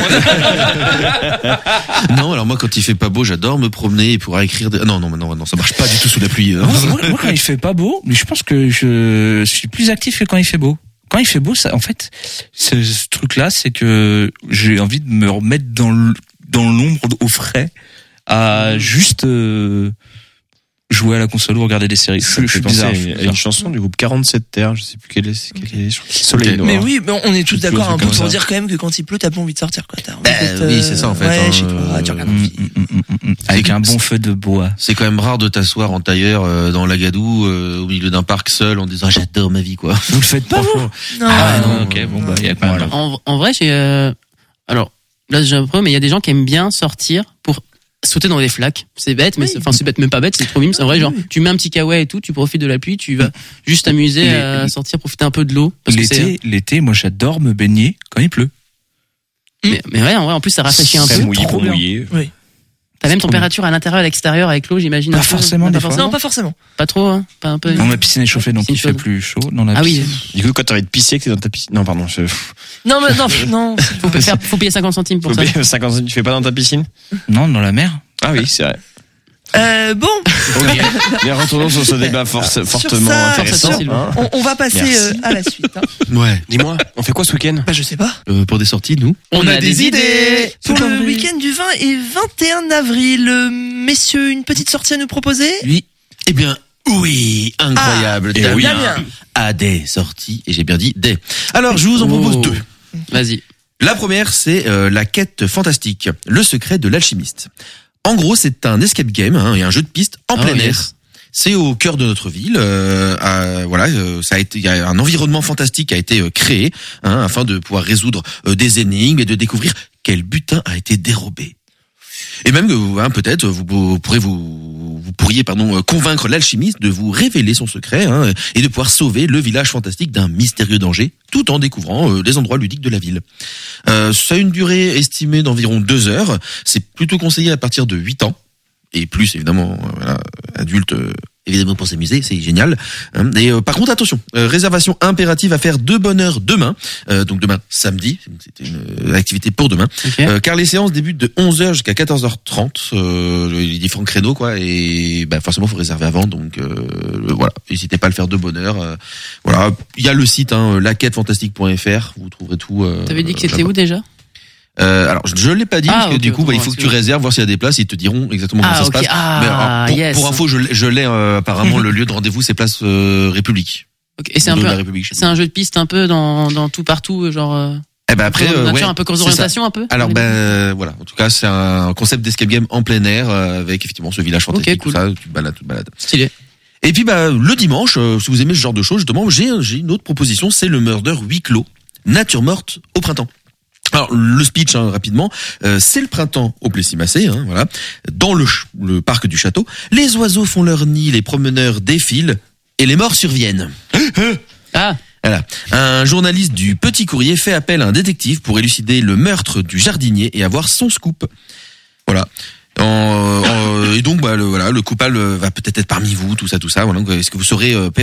S9: Non, alors moi, quand il fait pas beau, j'adore me promener et pouvoir écrire. Des... Non, non, non, non, ça marche pas du tout sous la pluie. hein.
S3: moi, moi, moi, quand il fait pas beau, mais je pense que je suis plus actif que quand il fait beau. Quand il fait beau, ça, en fait, ce, ce truc-là, c'est que j'ai envie de me remettre dans le- dans l'ombre, au frais, à juste euh, jouer à la console ou regarder des séries. Je,
S4: Ça
S3: suis-
S4: me
S3: je
S4: fait
S3: suis
S4: penser
S3: bizarre.
S4: à
S3: je suis
S4: une, à
S3: bizarre.
S4: une chanson du groupe quarante-sept Terre, je sais plus quelle est, quelle est, je crois que c'est Soleil
S9: Ok.
S4: Noir.
S1: Mais oui, mais on est tous
S4: Tout
S1: d'accord
S4: le
S1: un peu
S4: truc
S1: pour
S4: comme
S1: dire quand même que quand il pleut, t'as pas envie de sortir quoi. T'as envie
S9: Bah,
S1: d'être,
S9: oui, c'est ça, en fait,
S1: Ouais,
S9: hein,
S1: chez toi,
S9: euh,
S1: tu regardes un
S3: Mm,
S1: film.
S3: mm, mm, mm, mm. Avec un bon feu de bois.
S9: C'est quand même rare de t'asseoir en tailleur euh, dans la gadoue euh, au milieu d'un parc seul en disant j'adore ma vie quoi.
S3: Vous le faites pas, vous?
S1: Non.
S3: Ah, non, ok, bon, bah, il y a quand même.
S2: En, en vrai, j'ai. euh, alors, là, j'ai un problème, mais il y a des gens qui aiment bien sortir pour sauter dans des flaques. C'est bête, mais
S1: Oui.
S2: c'est- enfin, c'est bête, même pas bête, c'est trop mime. C'est vrai, genre,
S1: Oui.
S2: tu mets un petit kawaii et tout, tu profites de la pluie, tu vas juste t'amuser
S3: Les-
S2: à sortir, profiter un peu de l'eau. Parce que c'est.
S3: L'été, l'été, moi, j'adore me baigner quand il pleut.
S2: Mais, mais ouais, en vrai, en plus, ça rafraîchit un
S4: Très
S2: peu.
S4: mouillé,
S3: trop
S4: pour
S3: bien.
S4: mouiller.
S2: T'as même
S3: trop
S2: température à l'intérieur et à l'extérieur avec l'eau, j'imagine.
S3: Pas
S2: un peu.
S3: forcément,
S2: Non,
S3: des
S2: pas
S3: fois.
S2: forcément.
S1: Non, pas forcément.
S2: Pas trop, hein. Pas un peu.
S3: Non, ma piscine est chauffée, donc
S2: Piscine
S3: il fait
S2: chaude.
S3: plus chaud dans la
S2: Ah oui.
S3: piscine.
S4: Du coup, quand t'as envie de pisser, que t'es dans ta piscine. Non, pardon, je,
S1: Non, mais non, non.
S2: Faut faire, faut payer cinquante centimes pour
S4: faut
S2: ça.
S4: payer cinquante centimes, tu fais pas dans ta piscine?
S3: Non, dans la mer.
S4: Ah oui, c'est vrai.
S1: Euh, bon,
S4: Mais retournons sur ce débat force,
S1: Sur
S4: fortement
S1: ça,
S4: intéressant.
S2: sur-
S4: hein.
S1: on, on va passer
S4: Merci.
S1: euh, à la suite. Hein.
S9: Ouais.
S4: Dis-moi, on fait quoi ce week-end?
S1: Bah, je sais pas.
S9: Euh, pour des sorties, nous.
S2: On a des idées.
S1: Pour
S2: Tout
S1: le
S2: comme-
S1: week-end du vingt et vingt et un avril, euh, messieurs, une petite sortie à nous proposer?
S9: Oui. Eh bien, oui, incroyable.
S4: Ah, et
S9: Damien
S4: oui.
S1: Damien.
S9: a des sorties et j'ai bien dit des. Alors, je vous en propose
S2: Oh.
S9: deux.
S2: Vas-y.
S9: La première, c'est euh, la quête fantastique, le secret de l'alchimiste. En gros, c'est un escape game hein, et un jeu de piste en
S2: Oh,
S9: plein air.
S2: yes.
S9: C'est au cœur de notre ville. Euh, à- voilà, euh, ça a été, il y a un environnement fantastique qui a été euh, créé hein, afin de pouvoir résoudre euh, des énigmes et de découvrir quel butin a été dérobé. Et même que hein, peut-être vous, vous pourrez vous, vous pourriez pardon euh, convaincre l'alchimiste de vous révéler son secret hein, et de pouvoir sauver le village fantastique d'un mystérieux danger, tout en découvrant euh, les endroits ludiques de la ville. Euh, ça a une durée estimée d'environ deux heures. C'est plutôt conseillé à partir de huit ans et plus évidemment euh, voilà, adultes. Euh, Évidemment pour s'amuser, c'est génial. Et euh, par contre, attention, euh, réservation impérative à faire de bonne heure demain. Euh, donc demain, samedi, c'était une euh, activité pour demain.
S2: Okay.
S9: Euh, car les séances débutent de onze heures jusqu'à quatorze heures trente. Euh, les différents créneaux, quoi. Et bah, forcément, faut réserver avant. Donc euh, voilà, n'hésitez pas à le faire de bonne heure. Euh, voilà, il y a le site hein, la quête fantastique point f r. Vous trouverez tout. Euh,
S2: T'avais dit que c'était où déjà?
S9: Euh, alors je ne l'ai pas dit
S2: ah,
S9: parce que
S2: okay,
S9: du coup bah, il faut que tu réserves, voir s'il y a des places, ils te diront exactement comment
S2: ah,
S9: ça
S2: okay.
S9: se passe.
S2: Ah,
S9: Mais alors, pour,
S2: yes.
S9: pour info, je, l'ai- je l'ai euh, apparemment le lieu de rendez-vous, c'est place euh, République.
S2: Okay. Et c'est un peu, c'est un jeu de piste un peu dans dans tout partout, genre. Euh...
S9: Eh ben après,
S2: euh,
S9: ouais,
S2: un peu orientation un peu.
S9: Alors ben euh, voilà, en tout cas c'est un concept d'escape game en plein air euh, avec effectivement ce village fantastique,
S2: okay, cool.
S9: tout ça, tu te balades, tu te balades.
S2: Stylé.
S9: Et puis bah le dimanche, euh, si vous aimez ce genre de choses, justement, j'ai j'ai une autre proposition, c'est le Murder huis clos, nature morte au printemps. Alors le speech hein, rapidement, euh, c'est le printemps au Plessis-Massé, hein, voilà, dans le, ch- le parc du château. Les oiseaux font leur nid, les promeneurs défilent et les morts surviennent.
S2: Ah.
S9: Voilà. Un journaliste du Petit Courrier fait appel à un détective pour élucider le meurtre du jardinier et avoir son scoop. Voilà. En, en, et donc bah, le, voilà, le coupable va peut-être être parmi vous, tout ça, tout ça. Voilà. Donc, est-ce que vous saurez euh,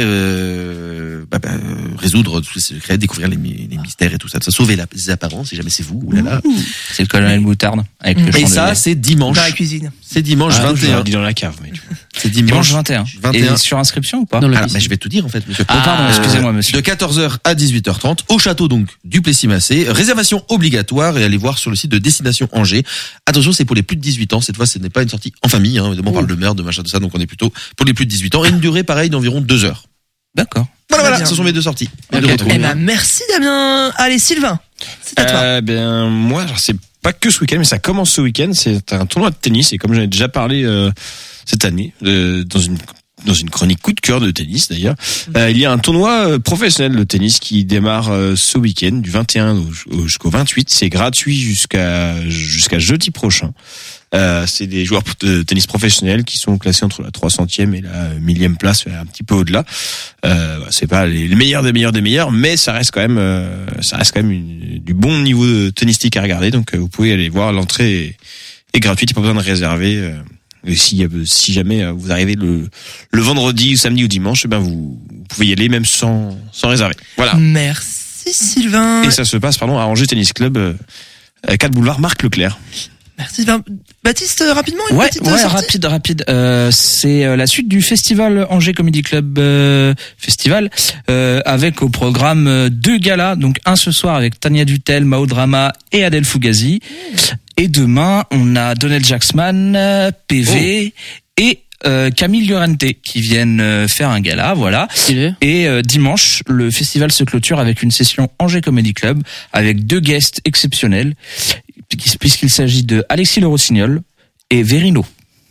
S9: euh, bah, bah, résoudre tous les secrets, découvrir les, les mystères et tout ça, ça sauver la, les apparences, si jamais c'est vous. Oulala.
S3: C'est le colonel Moutarde avec le
S9: Et
S3: chandelier.
S9: ça, c'est dimanche.
S1: Dans la cuisine.
S9: C'est dimanche
S4: Ah,
S9: vingt et un.
S4: dit dans la cave, mais tu vois.
S9: C'est dimanche,
S3: Dimanche vingt et un.
S9: vingt et un.
S3: Et sur inscription ou pas?
S9: Alors, bah, je vais tout dire en fait, monsieur.
S3: Ah, pardon, excusez-moi, monsieur.
S9: De quatorze heures à dix-huit heures trente au château donc du Plessis-Massé. Réservation obligatoire et allez voir sur le site de Destination Angers. Attention, c'est pour les plus de dix-huit ans. Cette fois, ce n'est pas une sortie en famille. Hein. Évidemment, on parle de meurtre, de machin, de ça, donc on est plutôt pour les plus de dix-huit ans. Et une durée pareille d'environ deux heures.
S3: D'accord.
S9: Voilà, voilà,
S1: bien.
S9: ce sont mes deux sorties. Mes
S3: Ok.
S9: deux retours.
S1: Eh ben, merci Damien. Allez, Sylvain, c'est à toi.
S4: Euh, ben moi, alors, c'est pas que ce week-end, mais ça commence ce week-end. C'est un tournoi de tennis et comme j'en ai déjà parlé euh, cette année euh, dans une dans une chronique coup de cœur de tennis d'ailleurs, euh, il y a un tournoi euh, professionnel de tennis qui démarre euh, ce week-end du vingt et un au- au- jusqu'au vingt-huit. C'est gratuit jusqu'à jusqu'à jeudi prochain. Euh, c'est des joueurs de tennis professionnels qui sont classés entre la trois centième et la millième place, un petit peu au-delà. Euh, c'est pas les, les meilleurs des meilleurs des meilleurs, mais ça reste quand même, euh, ça reste quand même une, du bon niveau de tennistique à regarder. Donc, euh, vous pouvez aller voir. L'entrée est, est gratuite, il n'y a pas besoin de réserver. Euh, et si, si jamais euh, vous arrivez le, le vendredi, samedi ou dimanche, eh ben vous, vous pouvez y aller même sans, sans réserver. Voilà.
S1: Merci Sylvain.
S4: Et ça se passe, pardon, à Angers Tennis Club, euh, quatre boulevard Marc Leclerc.
S1: Merci Sylvain. Baptiste, euh, rapidement, une
S3: Ouais,
S1: petite
S3: ouais,
S1: sortie.
S3: rapide, rapide. Euh, c'est euh, la suite du festival Angers Comedy Club euh, Festival, euh, avec au programme euh, deux galas, donc un ce soir avec Tania Dutel, Mao Drama et Adèle Fugazi. Et demain, on a Donald Jacksman, euh, P V
S2: Oh.
S3: et euh, Camille Llorente qui viennent euh, faire un gala, voilà.
S2: Stylé.
S3: Et euh, dimanche, le festival se clôture avec une session Angers Comedy Club avec deux guests exceptionnels, puisqu'il s'agit de Alexis Le Rossignol et Verino.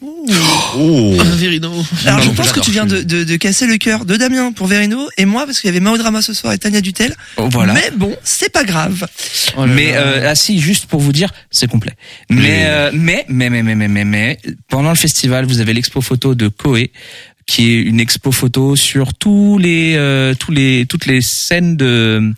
S9: Oh, Verino.
S1: Alors, je
S9: Non,
S1: pense que
S9: j'adore.
S1: tu viens de, de, de casser le cœur de Damien pour Verino et moi parce qu'il y avait Mao Drama ce soir et Tania Dutel.
S3: Oh, voilà.
S1: Mais bon, c'est pas grave.
S2: Oh là
S3: mais
S2: là.
S3: euh, ah si, juste pour vous dire, c'est complet. Mais, euh, mais mais mais mais mais mais mais pendant le festival, vous avez l'expo photo de Koé, qui est une expo photo sur tous les euh, tous les toutes les scènes de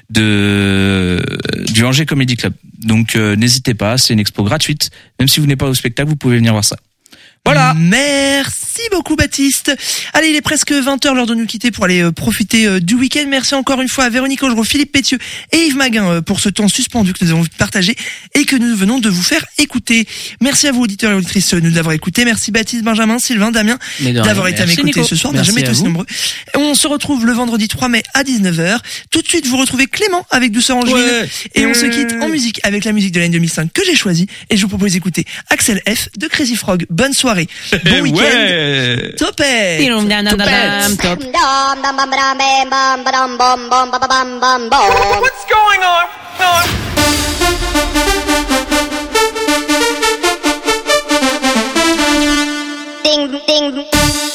S3: de du Angers Comedy Club. Donc euh, n'hésitez pas, c'est une expo gratuite. Même si vous n'êtes pas au spectacle, vous pouvez venir voir ça. Voilà.
S1: Merci beaucoup Baptiste. Allez, il est presque vingt heures, l'heure de nous quitter pour aller euh, profiter euh, du week-end. Merci encore une fois à Véronique Augereau, Philippe Pétieux et Yves Maguin euh, pour ce temps suspendu que nous avons partagé et que nous venons de vous faire écouter. Merci à vous auditeurs et auditrices de nous avoir écoutés. Merci Baptiste, Benjamin, Sylvain, Damien
S2: Mais de rien.
S1: d'avoir été à mes
S2: Merci,
S1: côtés
S2: Nico.
S1: ce soir. On n'a
S2: Merci
S1: jamais été
S2: à
S1: aussi
S2: vous.
S1: nombreux. On se retrouve le vendredi trois mai à dix-neuf heures. Tout de suite, vous retrouvez Clément avec Douceur Angevine.
S9: Ouais.
S1: Et on se quitte en musique avec la musique de l'année deux mille cinq que j'ai choisie. Et je vous propose d'écouter Axel F de Crazy Frog. Bonne soirée. Bon week-end.
S4: Ouais.
S1: Topette.
S2: Tidum, dam, dam, dam, top.
S6: What's going on?
S12: Ding, ding.